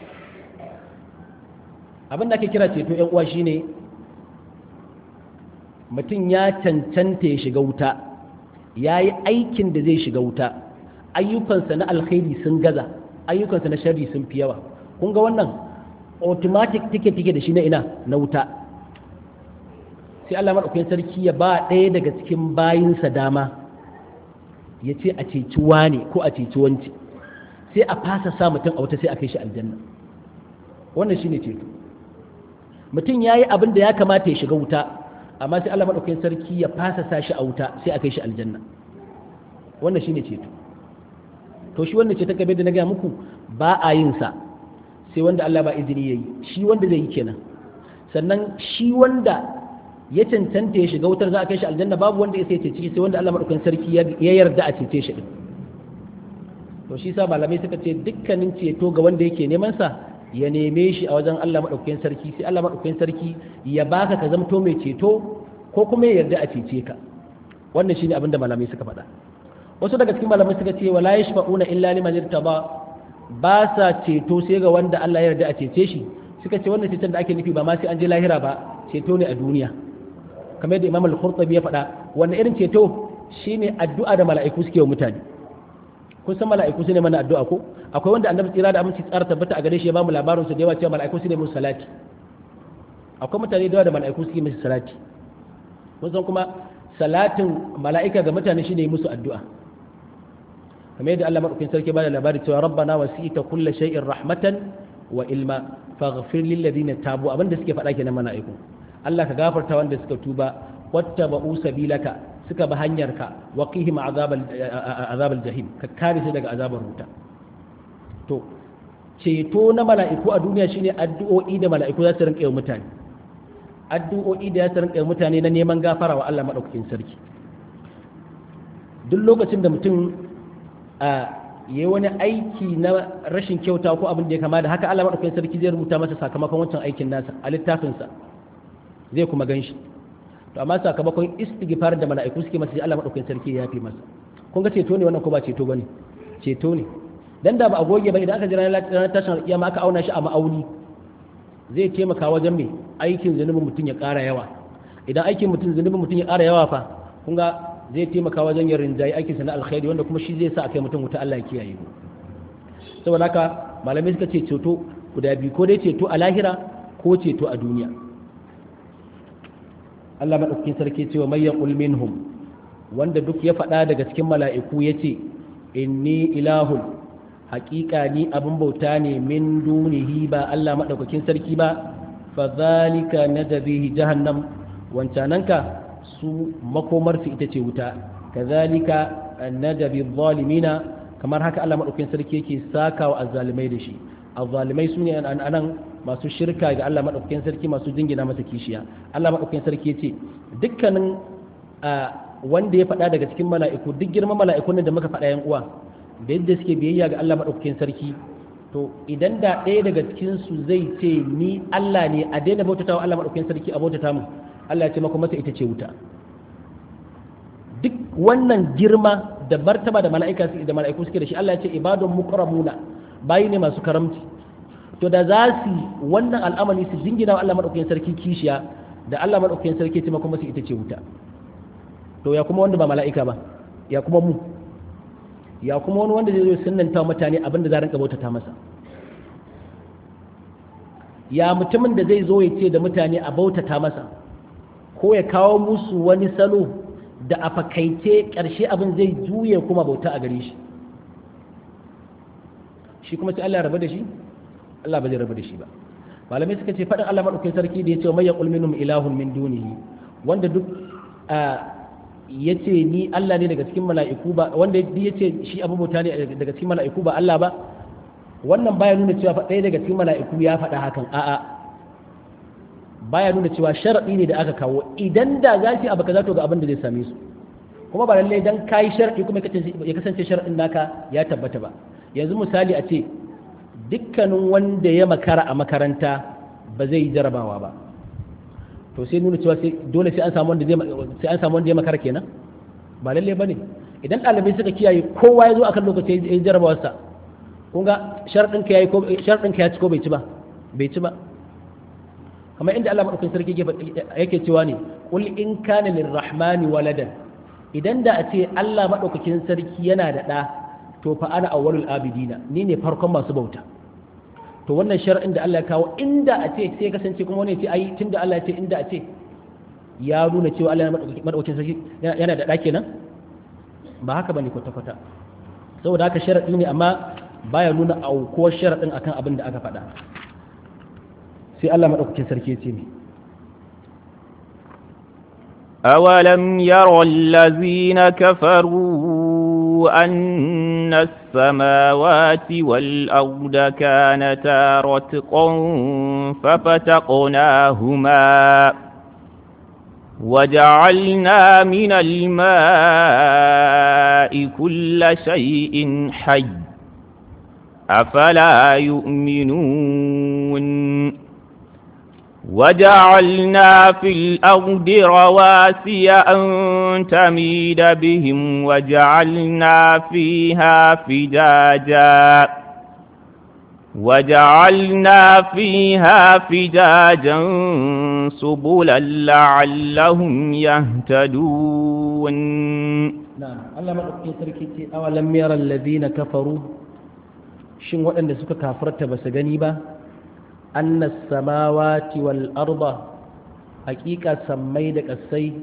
abin da ake kira ceto ƴan uwa shine mutum ya cancanta ya shiga wuta ya yi aikin da zai shiga wuta ayyukansa na alkhairi sun gaza ayyukansa na sharri sun fi yawa kun ga wannan automatic ticket da shi na ina na wuta sai Allah madaukakin sarki ya ba ɗaya daga cikin bayinsa dama ya ce a ceci wane ko a ceci wanci sai a fasa sa mutum a wuta sai a kai shi aljanna wannan shine ceto mutum ya yi abin da ya kamata ya shiga wuta amma sai Allah madaukakin sarki ya fasa sa shi a wuta sai a kai shi aljanna wannan shine ceto to shi wannan ceto kabe da na ga muku ba a yin sa sai wanda Allah ba izini yayi shi wanda zai yi kenan sannan shi wanda ya cancanta ya shiga wutar za a kai shi aljanna babu wanda ya sai cece sai wanda Allah madaukakin sarki ya yarda a cece shi din to shi sa malamai suka ce dukkanin ceto ga wanda yake neman sa ya neme shi a wajen Allah madaukakin sarki sai Allah madaukakin sarki ya baka ka zamto mai ceto ko kuma ya yarda a cece ka wannan shine abin da malamai suka faɗa wasu daga cikin malamai suka ce wala yashfa'una illa liman irtaba ba sa ceto sai ga wanda Allah ya yarda a cece shi suka ce wannan ceton da ake nufi ba ma sai an je lahira ba ceto ne a duniya kamar yadda Imam Al-Qurtubi ya faɗa wannan irin ceto shine addu'a da mala'iku suke wa mutane kun san mala'iku su ne mana addu'a ko akwai wanda annabi tsira da aminci tsara tabbata a gare shi ya ba mu labarin su da yawa cewa mala'iku su ne musu salati akwai mutane da yawa da mala'iku suke musu salati kun san kuma salatin mala'ika ga mutane shine musu addu'a kamar yadda Allah madaukakin sarki ba da labari cewa rabbana wasi'ta kulli shay'in rahmatan wa ilma faghfir lil ladina tabu abinda suke faɗa kenan mala'iku Allah ka gafarta wanda suka tuba wattaba'u sabilaka suka bi hanyarka wa qihim azabal jahim ka kare su daga azabar wuta to ceto na mala'iku a duniya shine addu'o'i da mala'iku za su rinka yi mutane addu'o'i da za su rinka yi mutane na neman gafara wa Allah madaukakin sarki duk lokacin da mutum yayi wani aiki na rashin kyauta ko abin da ya kama da haka Allah madaukakin sarki zai rubuta masa sakamakon wancan aikin nasa a littafinsa zai kuma ganshi to amma sakamakon istighfar da mala'iku suke masa sai Allah madaukakin sarki ya yafi masa kun ga ceto ne wannan ko ba ceto bane ceto ne dan da ba a goge ba idan aka jira ranar tashin alƙiyama aka auna shi a ma'auni zai taimaka wajen mai aikin zunubin mutum ya ƙara yawa idan aikin zunubin mutum ya ƙara yawa fa kun ga zai taimaka wajen yin rinjayi aikinsa na alkhairi wanda kuma shi zai sa a kai mutum wuta Allah ya kiyaye mu saboda haka malamai suka ce ceto guda biyu ko dai ceto a lahira ko ceto a duniya Allah madaukakin sarki cewa may yaqul minhum wanda duk ya faɗa daga cikin mala'iku yace inni ilahun haƙiƙa ni abin bauta ne min dunihi ba Allah madaukakin sarki ba fa zalika nadbihi jahannam wancananka su makomarsu ita ce wuta kazalika nadabi zalimina kamar haka Allah madaukakin sarki yake sakawa azzalimai da shi azzalimai sune anan masu shirka ga Allah madaukakin sarki masu jingina masa kishiya Allah madaukakin sarki yace dukkanin wanda ya faɗa daga cikin mala'iku duk girman mala'ikun da muka faɗa yan uwa da yadda suke biyayya ga Allah madaukakin sarki to idan da ɗaya daga cikinsu zai ce ni Allah ne a daina bautata wa Allah maɗaukakin sarki a bautata mu, Allah ya ce maka masa ita ce wuta. Duk wannan girma da martaba da mala'iku suke da shi, Allah ya ce ibadun muqarramuna, bayi ne masu karamci. To da za su wannan al'amari su jingina wa Allah maɗaukakin sarki kishiya, da Allah maɗaukakin sarki ya ce maka masa ita ce wuta. To ya kuma wanda ba mala'ika ba, ya kuma mu, ya kuma wani wanda zai zo sunnanta mutane abinda za a rinka bautata masa. Ya mutumin da zai zo ya ce da mutane a bautata masa, ko ya kawo musu wani salo da a fakaice ƙarshe abin zai juye kuma bauta a gare shi. Shi kuma sai Allah ya rabu da shi? Allah ba zai rabu da shi ba. Malamai suka ce faɗin Allah maɗaukakin sarki da ya ce wa may yaqul minhum ilahun min dunihi, wanda duk ya ce ni Allah ne daga cikin mala'iku ba, wanda ya ce shi abu bauta ne daga cikin mala'iku ba Allah ba, wannan baya nuna cewa ɗaya daga cikin mala'iku ya faɗa hakan, a'a baya nuna cewa sharaɗi ne da aka kawo, idan da za su abu kaza to ga abin da zai same su, kuma ba lallai dan kayi sharaɗi kuma ya kasance sharaɗin naka ya tabbata ba. Yanzu misali a ce dukkanin wanda ya makara a makaranta ba zai yi jarabawa ba, to sai nuna cewa dole sai an samu wanda ya makara kenan, ba lalle bane. Idan ɗalibai suka kiyaye kowa ya zo akan lokaci ya yi jarabawarsa, kun ga sharɗin ka ya ci ko bai ci ba, bai ci ba. Kamar inda Allah madaukakin sarki yake cewa ne, qul in kana lirrahmani waladan, idan da a ce Allah madaukakin sarki yana da ɗa, to fa ana awwalul abidina, ni ne farkon masu bauta. To wannan shar'in da Allah ya kawo, inda a ce sai kasance kuma wani ya ce ai tunda Allah ya ce inda a ce, ya nuna cewa Allah madaukakin sarki yana da ɗa kenan, ba haka bane kwata-kwata. Saboda haka sharadi ne, amma baya nuna aukuwar sharadin akan abin da aka faɗa. Sai Allah madaukakin sarki ya ce ne, أولم ير الذين كفروا أن السماوات والأرض كانتا رتقا ففتقناهما وجعلنا من الماء كل شيء حي أفلا يؤمنون وجعلنا في الأرض رواسي أن تميد بهم وجعلنا فيها فجاجا سبلا لعلهم يهتدون. نعم الله مدوكين سركي أولم يرى الذين كفروا shin waɗanda suka kafarta ba su gani ba annas samawati wal arda haƙiƙa sammai da ƙasai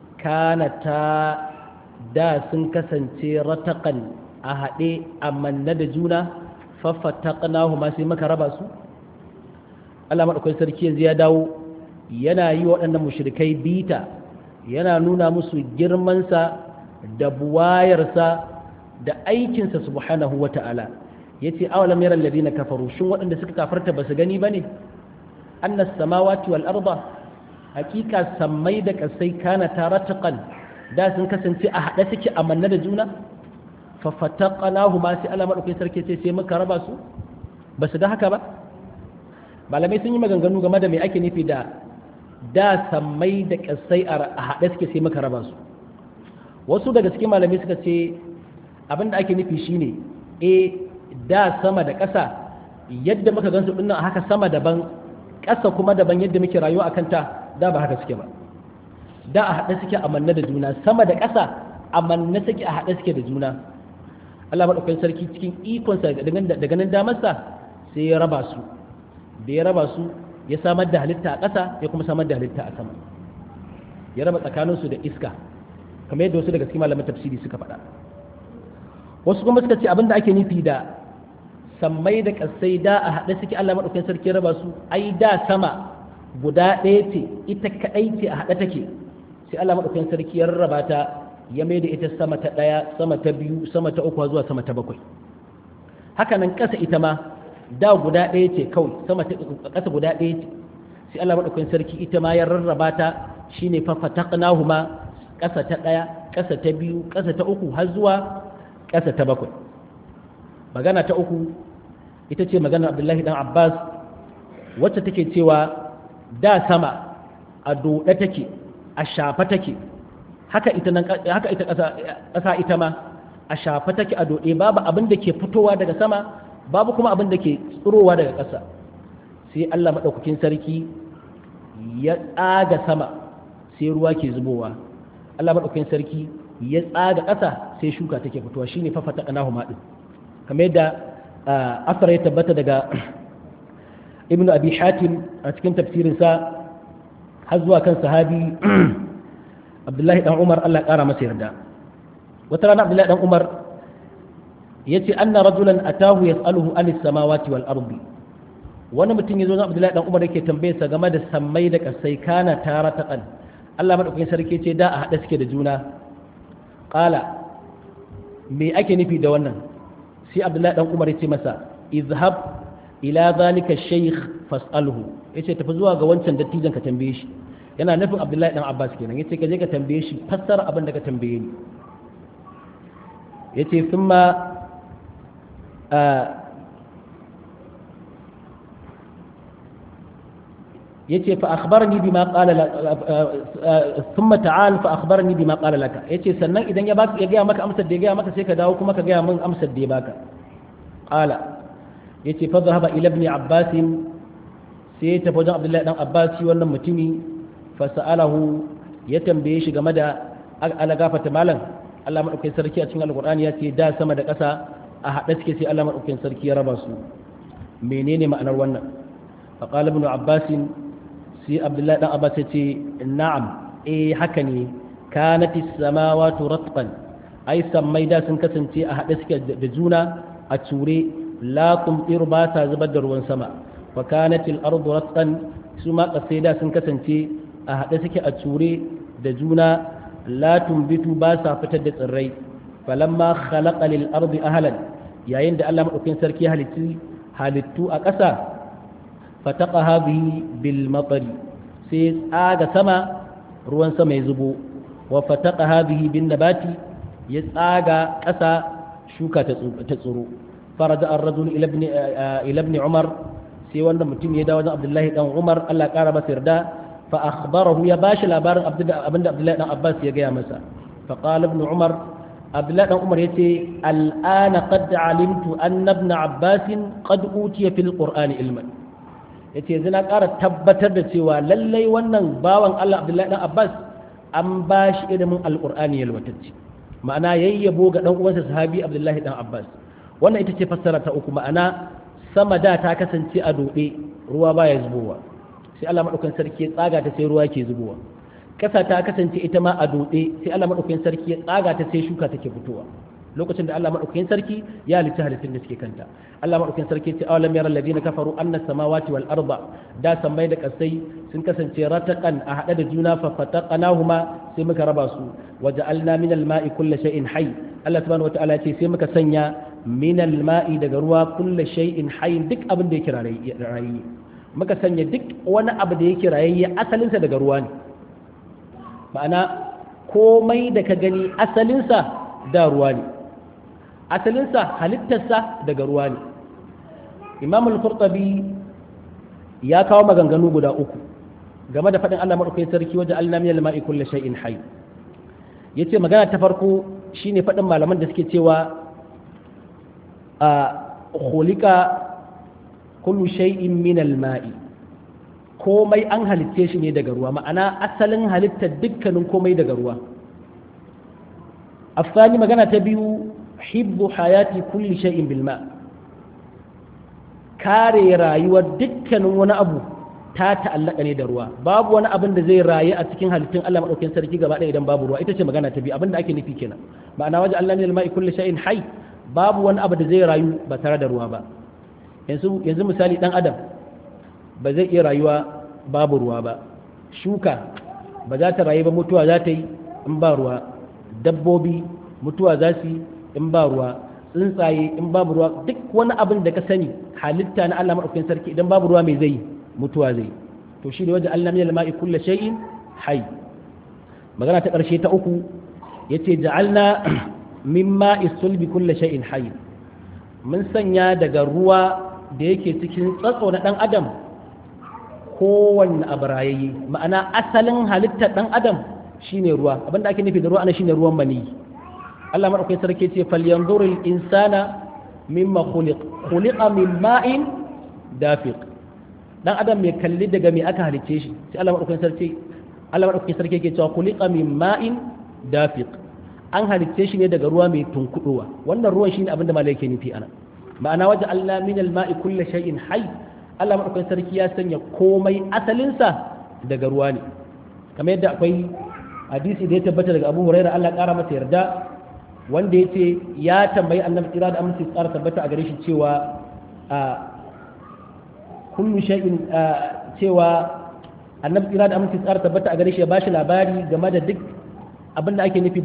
kanata da sun kasance rataƙan a haɗe a manna da juna faffataqnahu ma sai maka raba su. Allah madaukakin sarki yanzu ya dawo yana yi waɗannan mushrikai bita, yana nuna musu girmansa da buwayarsa da aikinsa subhanahu wata'ala. Yace awalam yaral ladina kafaru, shin waɗanda suka kafarta ba su gani bane annas samawati wal arda hakika sammai da kasai kana taratqan da sun kasance a hade suke amanna da juna fa fataqnahu ma sai Allah madaukakin sarki sai muka raba su, ba su ga haka ba. Malamai sun yi maganganu game da me ake nufi da sammai da kasai a hade suke sai muka raba su. Wasu daga cikin malamai suka ce abinda ake nufi shine da sama da ƙasa yadda muka gansu dinnan haka, sama daban ƙasa kuma daban, yadda muke rayuwa akan ta da ba haka suke ba. Da a haɗe suke amanna da juna, sama da ƙasa amanna suke a haɗe suke da juna. Allah madaukakin sarki cikin ikonsa da ganin damarsa sai ya raba su, da ya raba su ya samar da halitta a ƙasa ya kuma samar da halitta a sama, ya raba tsakaninsu da iska, kamar yadda wasu daga cikin malaman tafsiri suka faɗa. Wasu kuma suka ce abinda ake nufi da sammai da ƙasai da a haɗe suke Allah maɗaukakin sarki raba su, ai da sama guda ɗaya ce, ita kaɗai ce a haɗe take, sai Allah maɗaukakin sarki ya rarraba ta, ya mai da ita sama ta ɗaya, sama ta biyu, sama ta uku zuwa sama ta bakwai. Haka nan ƙasa ita ma da guda ɗaya ce kawai, sama ta ƙasa guda ɗaya ce, sai Allah maɗaukakin sarki ita ma ya rarraba ta, shine fa fataqnahuma, ƙasa ta ɗaya, ƙasa ta biyu, ƙasa ta uku har zuwa ƙasa ta bakwai. Magana ta uku ita ce maganar Abdullahi dan Abbas wacce take cewa da sama a doɗe take a shafa take haka ita ƙasa ita ma a shafa take a doɗe babu abin da ke fitowa daga sama babu kuma abin da ke tsirowa daga ƙasa sai Allah maɗaukakin sarki ya tsaga sama sai ruwa ke zubowa Allah maɗaukakin sarki ya tsaga ƙasa sai shuka take fitowa shine fafata ƙanahu maɗin kamar yadda asar ya tabbata daga ibnu abi hatim a cikin tafsirinsa har zuwa kan sahabi abdullahi dan umar Allah ya ƙara masa yarda wata rana abdullahi dan umar yace anna rajulan atahu yas'aluhu anis samawati wal ardi wani mutum yazo ga abdullahi dan umar yake tambaye sa game da sammai da kasai kana tarataqan Allah madaukakin sarki ce da a hada suke da juna qala me ake nufi da wannan sai abdullahi dan umar yace masa izhab ila zalika shaykh fas'alhu yace tafi zuwa ga wancan dattijan ka tambaye shi yana nufin abdullahi dan abbas kenan yace ka je ka tambaye shi fassara abin da ka tambaye ni yace thumma yace fa akhbarni bima qala thumma ta'al fa akhbarni bima qala laka yace sannan idan ya baka ya ga maka amsar da ya ga maka sai ka dawo kuma ka ga min amsar da ya baka qala yace fa dhahaba ila ibn abbas sai ta wajen abdullahi dan abbas wannan mutumi fa sa'alahu ya tambaye shi game da ala gafata malam Allah madaukakin sarki a cikin alqur'ani ya ce da sama da ƙasa a haɗe suke sai Allah madaukakin sarki ya raba su menene ma'anar wannan fa qala ibn abbas sai abdullahi dan abbas ya ce na'am haka ne kanat as-samawati ratqan ai sammai da sun kasance a haɗe suke da juna a ture la tumtir ba ta zubar da ruwan sama wa kanat al-ardu ratqan su ma kasai da sun kasance a haɗe suke a ture da juna la tumbitu ba sa fitar da tsirrai falamma khalaqa lil ardi ahlan yayin da Allah madaukakin sarki halittu a ƙasa fataqaha bihi bil matari sai tsaga sama ruwan sama ya zubo wa fataqaha bihi bin nabati ya tsaga ƙasa shuka ta tsiro faraja ar-rajul ila ibn umar sai wanda mutum ya dawo wajen abdullahi dan umar Allah ƙara masa yarda fa akhbarahu ya bashi labarin abinda abdullahi dan abbas ya gaya masa fa qala ibn umar abdullahi dan umar yace al'ana qad alimtu anna ibn abbas qad utiya fil qur'ani ilman yace yanzu na ƙara tabbatar da cewa lallai wannan bawan Allah abdullahi dan abbas an bashi ilimin alqur'ani yalwatacce ma'ana yayyabo ga dan uwansa sahabi abdullahi dan abbas wannan ita ce fassara ta uku ma'ana sama da ta kasance a dode ruwa baya zubowa sai Allah madaukakin sarki ya tsaga ta sai ruwa ke zubowa kasa ta kasance ita ma a dode sai Allah madaukakin sarki ya tsaga ta sai shuka take fitowa lokacin da Allah madaukakin sarki ya halitta halittun da suke kanta Allah madaukakin sarki ya ce awalam yara alladhina kafaru anna samawati wal arda da sammai da kasai sun kasance rataqan a hada da juna fa fataqnahuma sai muka raba su waja'alna min al-ma'i kulli shay'in hayy Allah subhanahu wataala ce sai muka sanya min al-ma'i daga ruwa kulli shay'in hayy duk abin da yake rayi muka sanya duk wani abu da yake rayayye asalinsa daga ruwa ne ma'ana komai da ka gani asalinsa da ruwa ne asalinsa halittarsa daga ruwa ne imam al-qurtubi ya kawo maganganu guda uku game da faɗin Allah madaukakin sarki waje alna min al-ma'i kulli shay'in hayy yace magana ta farko shine faɗin malaman da suke cewa a khuliqa kullu shay'in min al-ma'i komai an halitte shi ne daga ruwa ma'ana asalin halittar dukkanin komai daga ruwa afsani magana ta biyu hibbu hayati kulli shay'in bil ma kare rayuwar dukkanin wani abu ta ta'allaka ne da ruwa babu wani abin da zai rayu a cikin halittun Allah madaukakin sarki gaba ɗaya idan babu ruwa ita ce magana ta biyu abin da ake nufi kenan ma'ana waje Allah min al-ma'i kulli shay'in hayy babu wani abu da zai rayu ba tare da ruwa ba yanzu misali dan adam ba zai iya rayuwa babu ruwa ba shuka ba za ta rayu ba mutuwa za ta yi in ba ruwa dabbobi mutuwa za su yi in ba ruwa tsuntsaye in babu ruwa duk wani abin da ka sani halitta na Allah madaukakin sarki idan babu ruwa mai zai mutuwa zai to shi ne wajen Allah min al-ma'i kullu shay'in hayy magana ta karshe ta uku yace ja'alna min ma'i sulbi kullu shay'in hayy mun sanya daga ruwa da yake cikin tsatso na dan adam kowanne abu rayayye, ma'ana asalin halittar dan adam shine ruwa. Abinda ake nufi da ruwa ana shine ruwan mani. Allah madaukakin sarki ce falyanzurul insana mimma khuliqa min ma'in dafiq. Dan adam mai kalli daga me aka halice shi, sai Allah madaukakin sarki yake cewa khuliqa min ma'in dafiq. An halice shi ne daga ruwa mai tunkudowa. Wannan ruwan shine abinda malai yake nufi ana. Ma'ana waje Allah min al-ma'i kulli shay'in hayy. Allah madaukakin sarki ya sanya komai asalinsa daga ruwa ne. Kamar yadda akwai hadisi da ya tabbata daga Abu Hurairah Allah ya kara masa yarda, wanda ya ce ya tambayi annabi tsira da aminci tsara tabbata a gare shi cewa kullu shay'in cewa annabi tsira da aminci tsara tabbata a gare shi ya bashi labari game da duk abinda ake nufi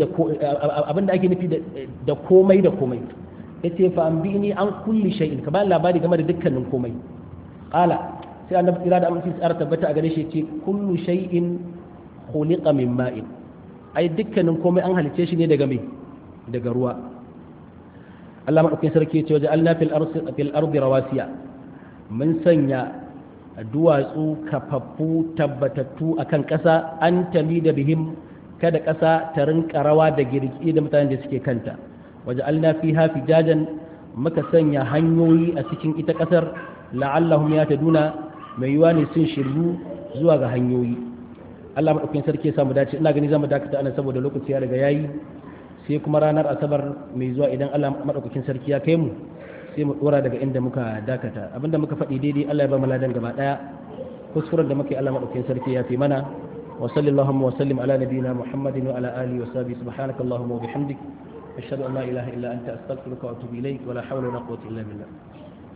da komai da komai. Yace fa anbi'ni an kulli shay'in, ka ba labari game da dukkanin komai. Qala sai annabi tsira da aminci tsara tabbata a gare shi yace kullu shay'in khuliqa min ma'in, ai dukkanin komai an halice shi ne daga me, daga ruwa. Allah madaukakin sarki ya ce waje alna fil ardi rawasiya, mun sanya duwatsu kafaffu tabbatattu akan ƙasa, an tami da bihim, kada ƙasa ta rinka rawa da girki da mutanen da suke kanta. Waje alna fiha fijajan, muka sanya hanyoyi a cikin ita ƙasar, la'allahum yahtaduna, mai yiwa ne sun shiryu zuwa ga hanyoyi. Allah madaukakin sarki ya samu dace. Ina gani zamu dakata anan saboda lokaci ya riga yayi, sai kuma ranar asabar mai zuwa idan Allah madaukakin sarki ya kai mu sai mu dora daga inda muka dakata. Abinda muka faɗi daidai Allah ya ba mu ladan gaba daya, kuskuren da muke Allah madaukakin sarki ya fi mana. Wa sallallahu wa sallim ala nabiyyina Muhammadin wa ala alihi wa sahbihi, subhanakallahumma wa bihamdik, ashhadu an la ilaha illa anta astaghfiruka wa atubu ilaik, wa la hawla wa la quwwata illa billah.